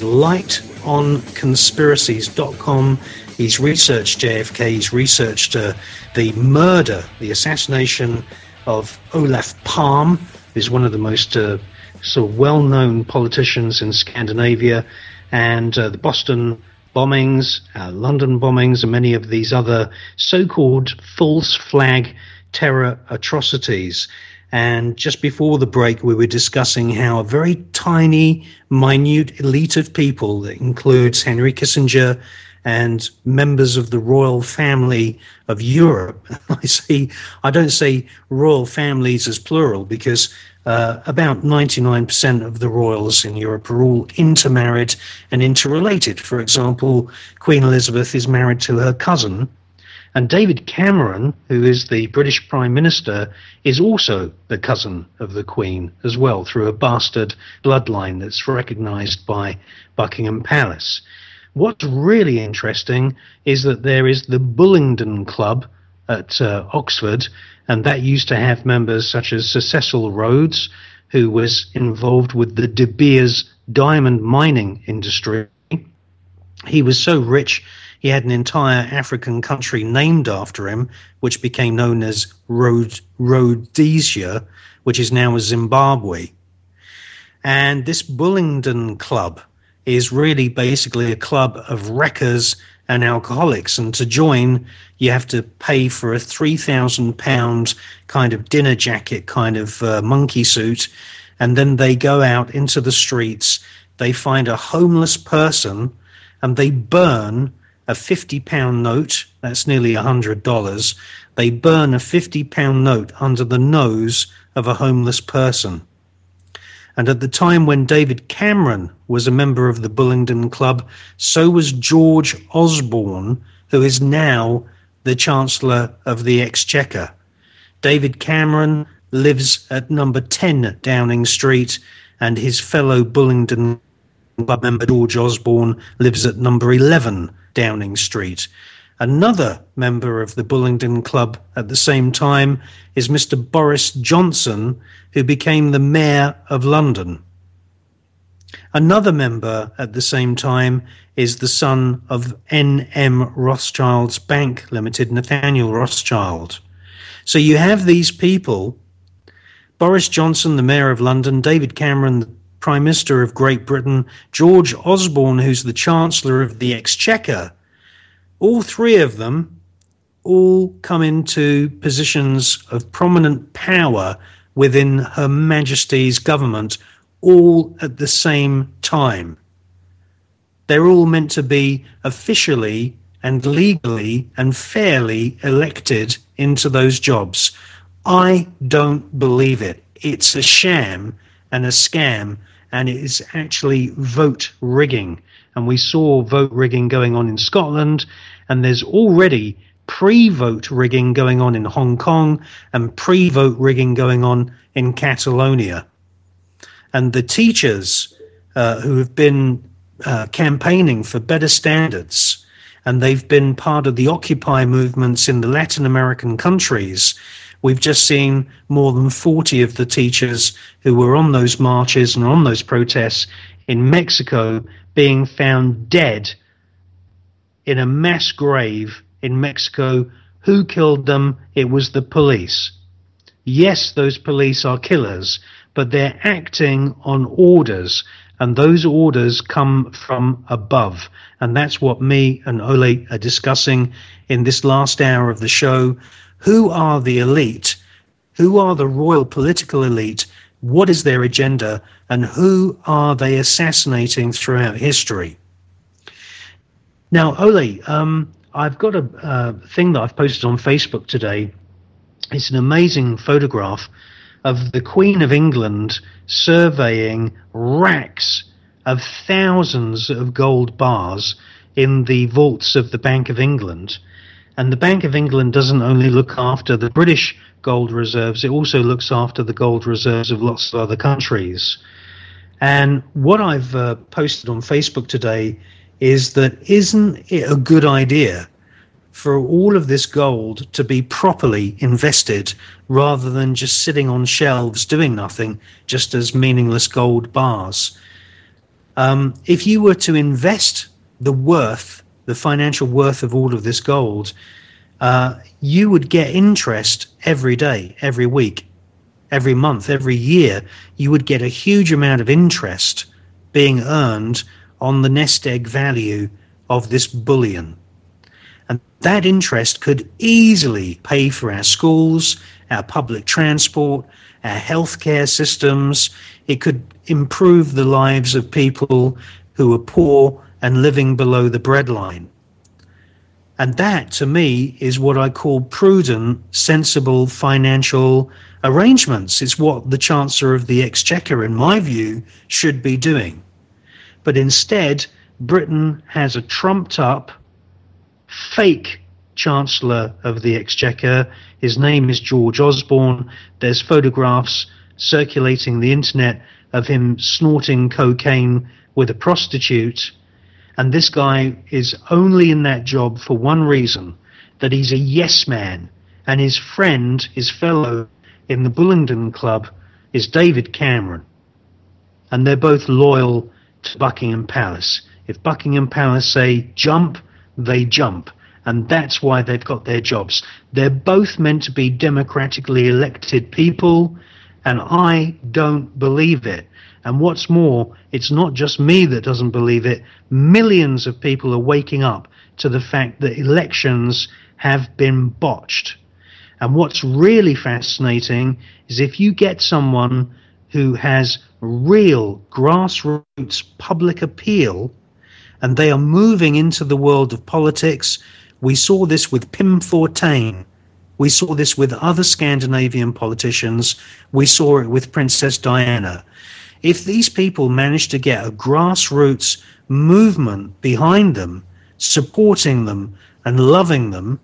lightonconspiracies.com. He's researched JFK, he's researched the murder, the assassination of Olof Palme, who's one of the most sort of well-known politicians in Scandinavia, and the Boston bombings, London bombings, and many of these other so-called false flag terror atrocities. And just before the break, we were discussing how a very tiny, minute elite of people that includes Henry Kissinger and members of the royal family of Europe. I don't say royal families as plural, because about 99% of the royals in Europe are all intermarried and interrelated. For example, Queen Elizabeth is married to her cousin, and David Cameron, who is the British Prime Minister, is also the cousin of the Queen as well, through a bastard bloodline that's recognised by Buckingham Palace. What's really interesting is that there is the Bullingdon Club at Oxford, and that used to have members such as Sir Cecil Rhodes, who was involved with the De Beers diamond mining industry. He was so rich, he had an entire African country named after him, which became known as Rhodesia, which is now Zimbabwe. And this Bullingdon Club is really basically a club of wreckers and alcoholics. And to join, you have to pay for a £3,000 kind of dinner jacket, kind of monkey suit. And then they go out into the streets, they find a homeless person, and they burn a £50 note, that's nearly $100. They burn a £50 note under the nose of a homeless person. And at the time when David Cameron was a member of the Bullingdon Club, so was George Osborne, who is now the Chancellor of the Exchequer. David Cameron lives at number 10 Downing Street, and his fellow Bullingdon Club member George Osborne lives at number 11 Downing Street. Another member of the Bullingdon Club at the same time is Mr. Boris Johnson, who became the Mayor of London. Another member at the same time is the son of N.M. Rothschild's Bank Limited, Nathaniel Rothschild. So you have these people, Boris Johnson, the Mayor of London, David Cameron, the Prime Minister of Great Britain, George Osborne, who's the Chancellor of the Exchequer. All three of them all come into positions of prominent power within Her Majesty's government, all at the same time. They're all meant to be officially and legally and fairly elected into those jobs. I don't believe it. It's a sham and a scam, and it is actually vote rigging. And we saw vote rigging going on in Scotland, and there's already pre-vote rigging going on in Hong Kong and pre-vote rigging going on in Catalonia. And the teachers who have been campaigning for better standards, and they've been part of the Occupy movements in the Latin American countries. We've just seen more than 40 of the teachers who were on those marches and on those protests in Mexico being found dead in a mass grave in Mexico. Who killed them? It was the police. Yes, those police are killers, but they're acting on orders, and those orders come from above. And that's what me and Ole are discussing in this last hour of the show. Who are the elite? Who are the royal political elite? What is their agenda? And who are they assassinating throughout history? Now, Ole, I've got a thing that I've posted on Facebook today. It's an amazing photograph of the Queen of England surveying racks of thousands of gold bars in the vaults of the Bank of England. And the Bank of England doesn't only look after the British gold reserves, it also looks after the gold reserves of lots of other countries. And what I've posted on Facebook today is that isn't it a good idea for all of this gold to be properly invested rather than just sitting on shelves doing nothing, just as meaningless gold bars? If you were to invest the financial worth of all of this gold, you would get interest every day, every week, every month, every year. You would get a huge amount of interest being earned on the nest egg value of this bullion. And that interest could easily pay for our schools, our public transport, our healthcare systems. It could improve the lives of people who are poor and living below the breadline. And that, to me, is what I call prudent, sensible financial arrangements. It's what the Chancellor of the Exchequer, in my view, should be doing. But instead, Britain has a trumped-up, fake Chancellor of the Exchequer. His name is George Osborne. There's photographs circulating the internet of him snorting cocaine with a prostitute. And this guy is only in that job for one reason, that he's a yes man. And his friend, his fellow in the Bullingdon Club, is David Cameron. And they're both loyal to Buckingham Palace. If Buckingham Palace say jump, they jump. And that's why they've got their jobs. They're both meant to be democratically elected people, and I don't believe it. And what's more, it's not just me that doesn't believe it. Millions of people are waking up to the fact that elections have been botched. And what's really fascinating is if you get someone who has real grassroots public appeal, and they are moving into the world of politics. We saw this with Pim Fortuyn. We saw this with other Scandinavian politicians. We saw it with Princess Diana. If these people manage to get a grassroots movement behind them, supporting them and loving them,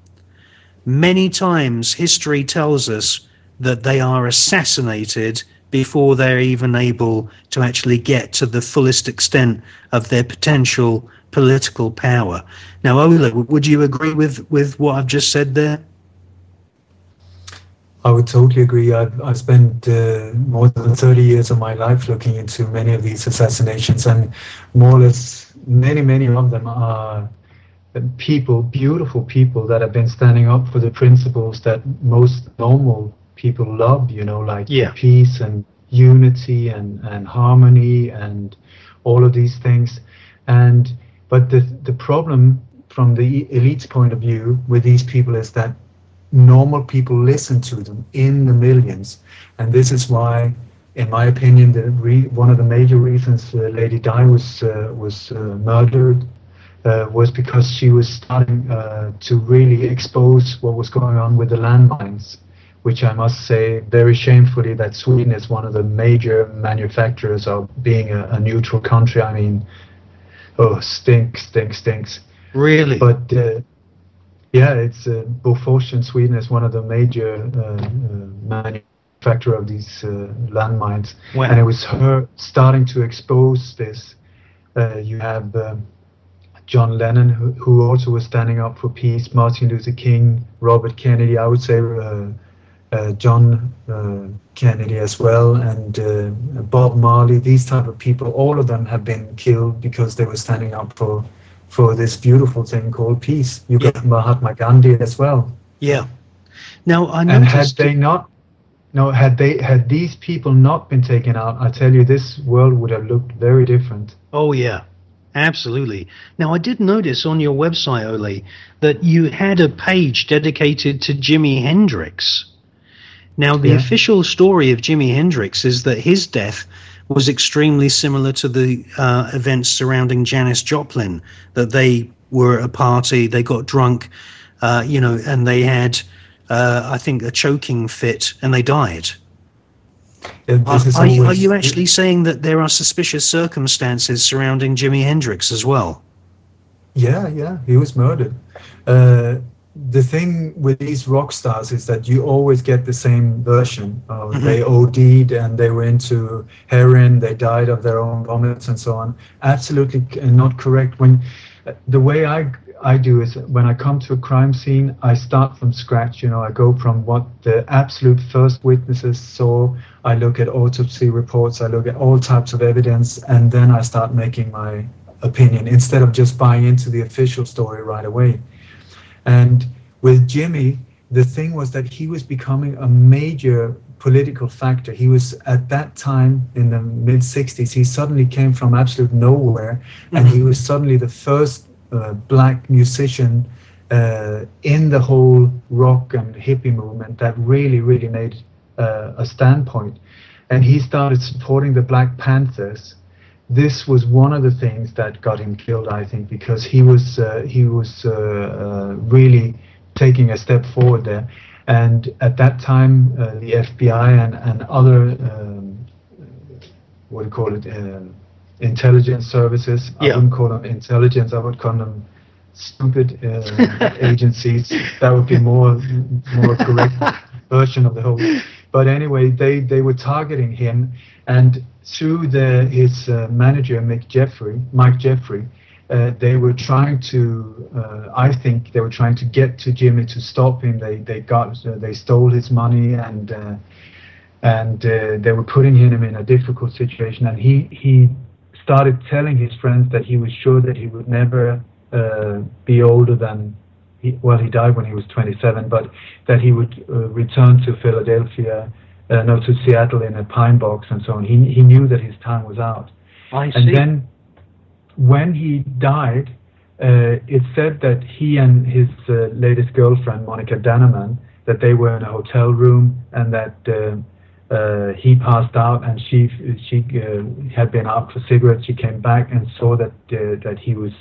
many times history tells us that they are assassinated before they're even able to actually get to the fullest extent of their potential political power. Now, Ole, would you agree with what I've just said there? I would totally agree. I've spent more than 30 years of my life looking into many of these assassinations, and more or less many of them are people, beautiful people that have been standing up for the principles that most normal people love, like peace and unity and harmony and all of these things. But the problem from the elite's point of view with these people is that normal people listen to them in the millions, and this is why, in my opinion, one of the major reasons Lady Di was murdered was because she was starting to really expose what was going on with the landmines, which I must say very shamefully that Sweden is one of the major manufacturers of being a neutral country. I mean, stinks. Really? But it's Bofors in Sweden is one of the major manufacturer of these landmines. Wow. And it was her starting to expose this. You have John Lennon, who also was standing up for peace, Martin Luther King, Robert Kennedy, I would say John Kennedy as well, and Bob Marley, these type of people, all of them have been killed because they were standing up for this beautiful thing called peace. You got Mahatma Gandhi as well. Yeah. Now I noticed. And had these people not been taken out, I tell you, this world would have looked very different. Oh yeah, absolutely. Now I did notice on your website, Ole, that you had a page dedicated to Jimi Hendrix. Now the official story of Jimi Hendrix is that his death was extremely similar to the events surrounding Janis Joplin, that they were at a party, they got drunk, and they had, I think, a choking fit, and they died. Are you actually saying that there are suspicious circumstances surrounding Jimi Hendrix as well? Yeah, he was murdered. The thing with these rock stars is that you always get the same version. They OD'd and they were into heroin, they died of their own vomits and so on. Absolutely not correct. The way I do is when I come to a crime scene, I start from scratch. I go from what the absolute first witnesses saw. I look at autopsy reports, I look at all types of evidence, and then I start making my opinion instead of just buying into the official story right away. And with Jimmy, the thing was that he was becoming a major political factor. He was, at that time, in the mid-60s, he suddenly came from absolute nowhere, and he was suddenly the first black musician in the whole rock and hippie movement that really made a standpoint. And he started supporting the Black Panthers. This was one of the things that got him killed, I think, because he was really taking a step forward there. And at that time, the FBI and other, intelligence services, I wouldn't call them intelligence, I would call them stupid agencies. That would be more correct version of the whole. But anyway, they were targeting him, and through his manager, Mike Jeffrey, they were trying to, I think they were trying to get to Jimmy to stop him. They stole his money, and they were putting him in a difficult situation. And he started telling his friends that he was sure that he would never be older than, he died when he was 27, but that he would return to Philadelphia, to Seattle in a pine box and so on. He knew that his time was out. I see. And then when he died, it said that he and his latest girlfriend, Monica Danneman, that they were in a hotel room, and that he passed out, and she had been out for cigarettes. She came back and saw that he was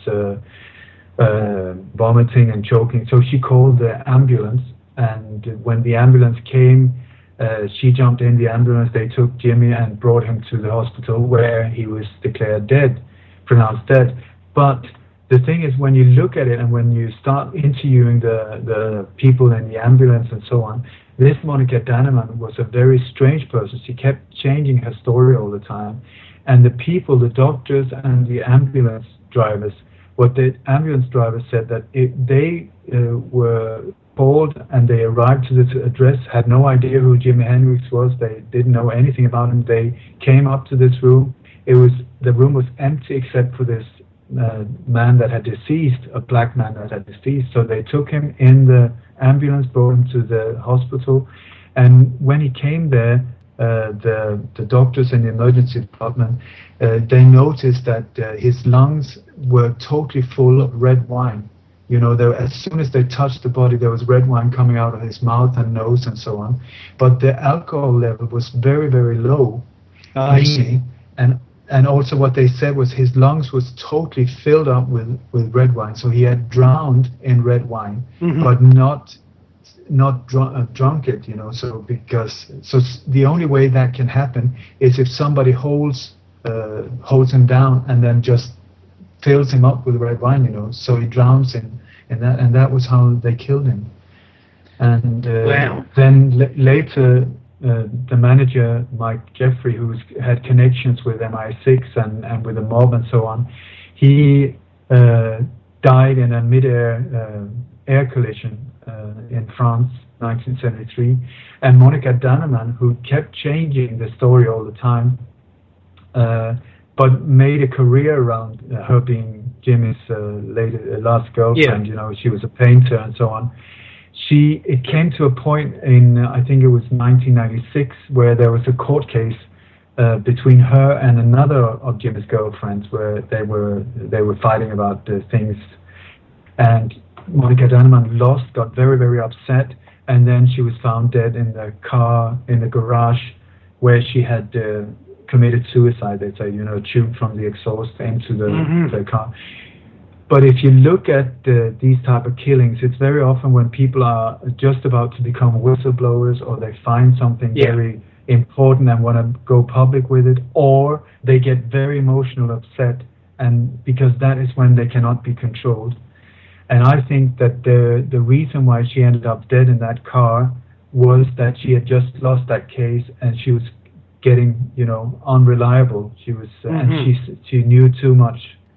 vomiting and choking. So she called the ambulance, and when the ambulance came, she jumped in the ambulance. They took Jimmy and brought him to the hospital, where he was declared dead, pronounced dead. But the thing is, when you look at it and when you start interviewing the people in the ambulance and so on, this Monica Danneman was a very strange person. She kept changing her story all the time. And the people, the doctors and the ambulance drivers, what the ambulance driver said, that they were called and they arrived to this address, had no idea who Jimi Hendrix was. They didn't know anything about him. They came up to this room. The room was empty except for this man that had deceased, a black man that had deceased. So they took him in the ambulance, brought him to the hospital, and when he came there, the doctors in the emergency department, they noticed that his lungs were totally full of red wine. You know, as soon as they touched the body, there was red wine coming out of his mouth and nose and so on. But the alcohol level was very, very low. I see. And also what they said was his lungs was totally filled up with red wine. So he had drowned in red wine, but not drunk it, you know. So the only way that can happen is if somebody holds him down and then just fills him up with red wine, you know. So he drowns in that, and that was how they killed him. And then later, the manager, Mike Jeffrey, who had connections with MI6 and with the mob and so on, he died in a mid-air air collision in France, 1973. And Monica Dannemann, who kept changing the story all the time, but made a career around her being Jimmy's last girlfriend. You know, she was a painter and so on. It came to a point in, I think it was 1996, where there was a court case between her and another of Jimmy's girlfriends, where they were fighting about things, and Monica Dannemann got very, very upset, and then she was found dead in the car in the garage, where she had committed suicide. They say, you know, tube from the exhaust into the car. But if you look at these type of killings, it's very often when people are just about to become whistleblowers, or they find something very important and want to go public with it, or they get very emotional, upset, and because that is when they cannot be controlled. And I think that the reason why she ended up dead in that car was that she had just lost that case, and she was getting, you know, unreliable. She was, and she knew too much.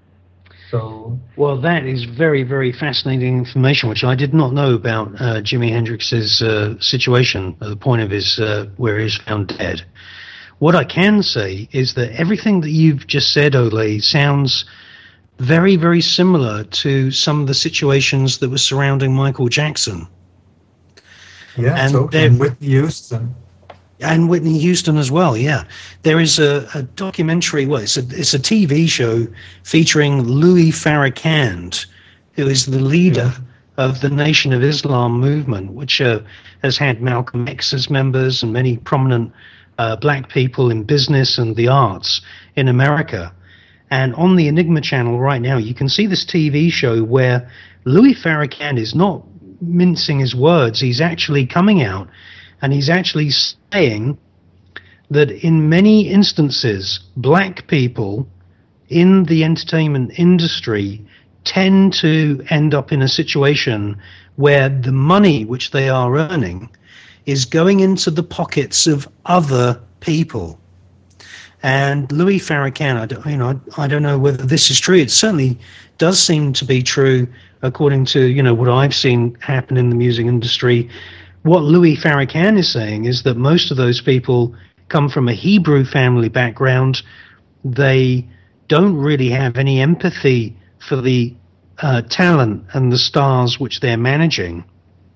So, well, that is very, very fascinating information, which I did not know about Jimi Hendrix's situation at the point of his where he was found dead. What I can say is that everything that you've just said, Ole, sounds very, very similar to some of the situations that were surrounding Michael Jackson. Yeah, and Whitney Houston. And Whitney Houston as well, yeah. There is a documentary, well, it's a TV show featuring Louis Farrakhan, who is the leader of the Nation of Islam movement, which has had Malcolm X as members and many prominent black people in business and the arts in America. And on the Enigma channel right now, you can see this TV show where Louis Farrakhan is not mincing his words. He's actually coming out and he's actually saying that in many instances, black people in the entertainment industry tend to end up in a situation where the money which they are earning is going into the pockets of other people. And Louis Farrakhan, I don't know whether this is true. It certainly does seem to be true, according to, you know, what I've seen happen in the music industry. What Louis Farrakhan is saying is that most of those people come from a Hebrew family background. They don't really have any empathy for the talent and the stars which they're managing.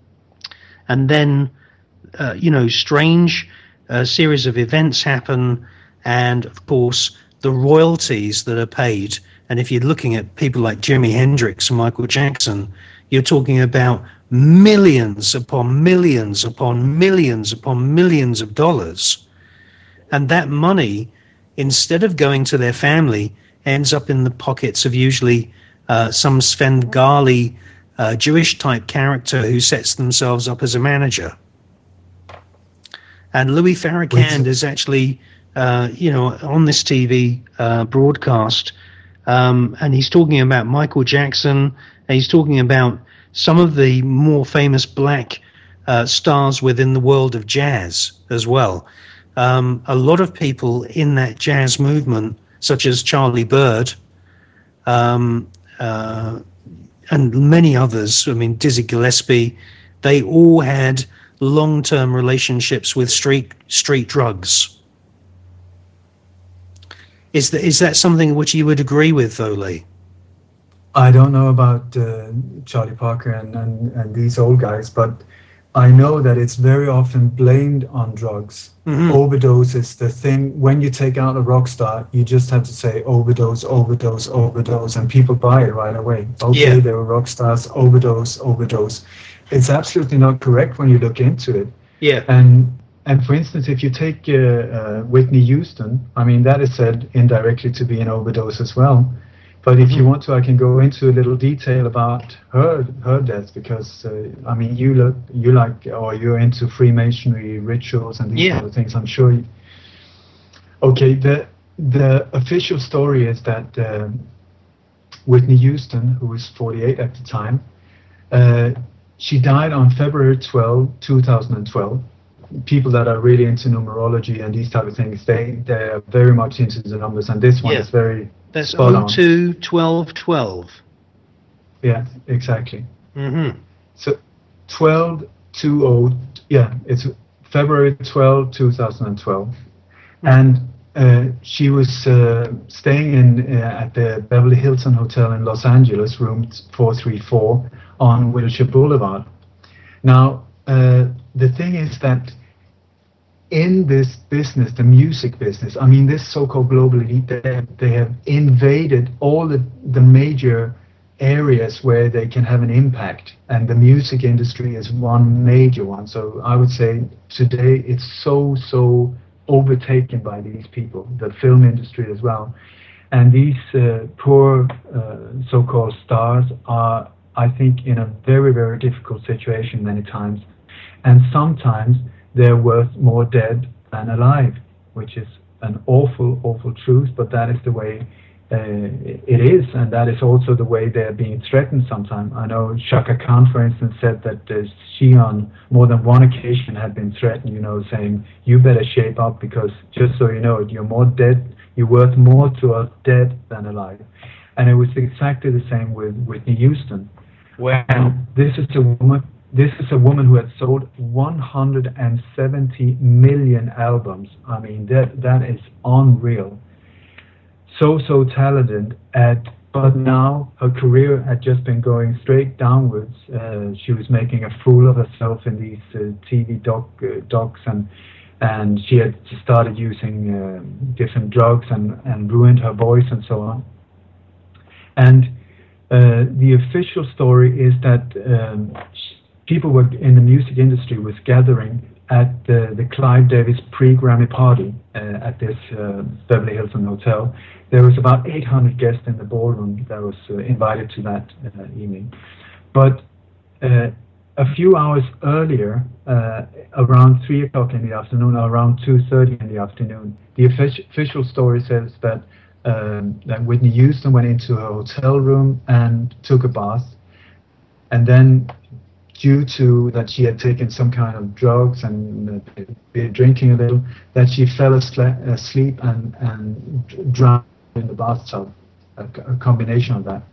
And then, strange series of events happen. And, of course, the royalties that are paid. And if you're looking at people like Jimi Hendrix and Michael Jackson, you're talking about millions upon millions upon millions upon millions of dollars. And that money, instead of going to their family, ends up in the pockets of usually some Svengali Jewish-type character who sets themselves up as a manager. And Louis Farrakhan is actually, on this TV broadcast, and he's talking about Michael Jackson, and he's talking about some of the more famous black stars within the world of jazz as well. A lot of people in that jazz movement, such as Charlie Bird, and many others. I mean, Dizzy Gillespie, they all had long-term relationships with street drugs. Is that something which you would agree with, though, Lee? I don't know about Charlie Parker and these old guys, but I know that it's very often blamed on drugs. Mm-hmm. Overdose is the thing. When you take out a rock star, you just have to say overdose, overdose, overdose, and people buy it right away. Okay, they were rock stars, overdose, overdose. It's absolutely not correct when you look into it. Yeah. And for instance, if you take Whitney Houston, I mean, that is said indirectly to be an overdose as well. But if you want to, I can go into a little detail about her death, because I mean, you're into Freemasonry rituals and these kind of things. I'm sure. Okay, the official story is that Whitney Houston, who was 48 at the time, she died on February 12, 2012. People that are really into numerology and these type of things, they are very much into the numbers, and this one is very. That's 02-12-12. Yeah, exactly. Mm-hmm. So 12-20, it's February 12, 2012. And she was staying at the Beverly Hilton Hotel in Los Angeles, room 434 on Wilshire Boulevard. Now, the thing is that in this business, the music business, I mean, this so-called global elite, they have invaded all the major areas where they can have an impact, and the music industry is one major one. So I would say today it's so overtaken by these people, the film industry as well. And these poor so-called stars are, I think, in a very, very difficult situation many times. And sometimes they're worth more dead than alive, which is an awful, awful truth, but that is the way it is, and that is also the way they're being threatened sometimes. I know Chaka Khan, for instance, said that she on more than one occasion had been threatened, saying, you better shape up, because just so you know, you're worth more to us dead than alive. And it was exactly the same with Whitney Houston. Wow. And this is a woman who had sold 170 million albums. I mean, that is unreal. So talented, but now her career had just been going straight downwards. She was making a fool of herself in these TV docs, and she had started using different drugs and ruined her voice and so on. And the official story is that people were in the music industry was gathering at the Clive Davis pre-Grammy party at this Beverly Hilton Hotel. There was about 800 guests in the ballroom that was invited to that evening. But a few hours earlier, around 3 o'clock in the afternoon, or around 2:30 in the afternoon, the official story says that Whitney Houston went into her hotel room and took a bath, and then due to that she had taken some kind of drugs and been drinking a little, that she fell asleep and drowned in the bathtub, a combination of that.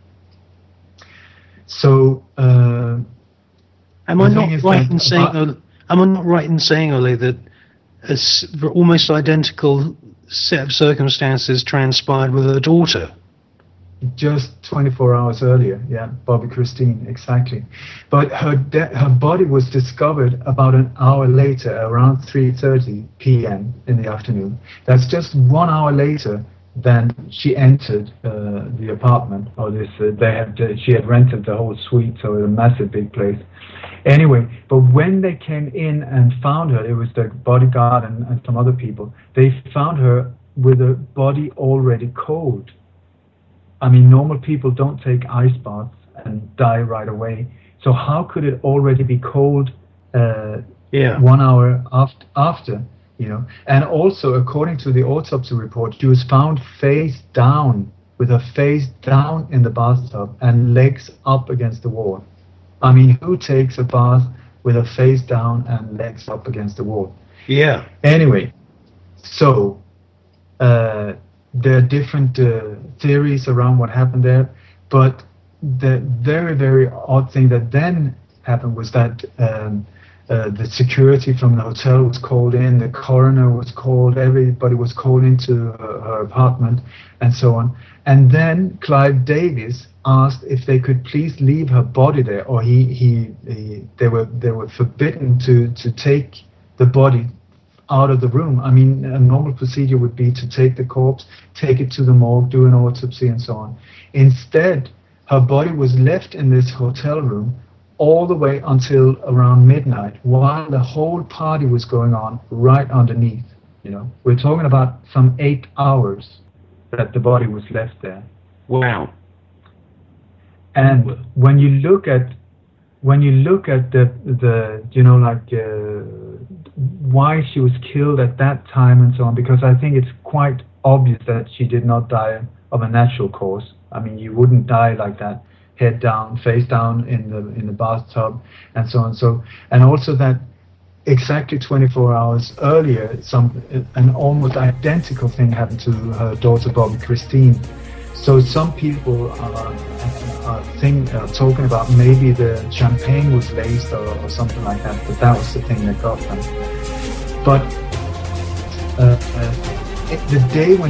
So, am I not right in saying, Ole, that a almost identical set of circumstances transpired with her daughter? Just 24 hours earlier, Bobby Christine, exactly. But her body was discovered about an hour later, around 3:30 p.m. in the afternoon. That's just 1 hour later than she entered the apartment, or this. She had rented the whole suite, so it was a massive big place. Anyway, but when they came in and found her, it was the bodyguard and some other people. They found her with her body already cold. I mean, normal people don't take ice baths and die right away. So how could it already be cold 1 hour after, And also, according to the autopsy report, she was found face down, with her face down in the bathtub and legs up against the wall. I mean, who takes a bath with her face down and legs up against the wall? Yeah. Anyway, so there are different theories around what happened there, but the very, very odd thing that then happened was that the security from the hotel was called in, the coroner was called, everybody was called into her apartment, and so on. And then Clive Davis asked if they could please leave her body there, or they were forbidden to take the body out of the room. I mean, a normal procedure would be to take the corpse, take it to the morgue, do an autopsy, and so on. Instead, her body was left in this hotel room all the way until around midnight, while the whole party was going on right underneath. You know, we're talking about some 8 hours that the body was left there. Wow. And when you look at the you know, like why she was killed at that time and so on, because I think it's quite obvious that she did not die of a natural cause. I mean, you wouldn't die like that, head down, face down in the bathtub, and so on. So, and also that exactly 24 hours earlier, an almost identical thing happened to her daughter Bobby Christine. So some people are talking about maybe the champagne was laced or something like that, but that was the thing that got them. But the day when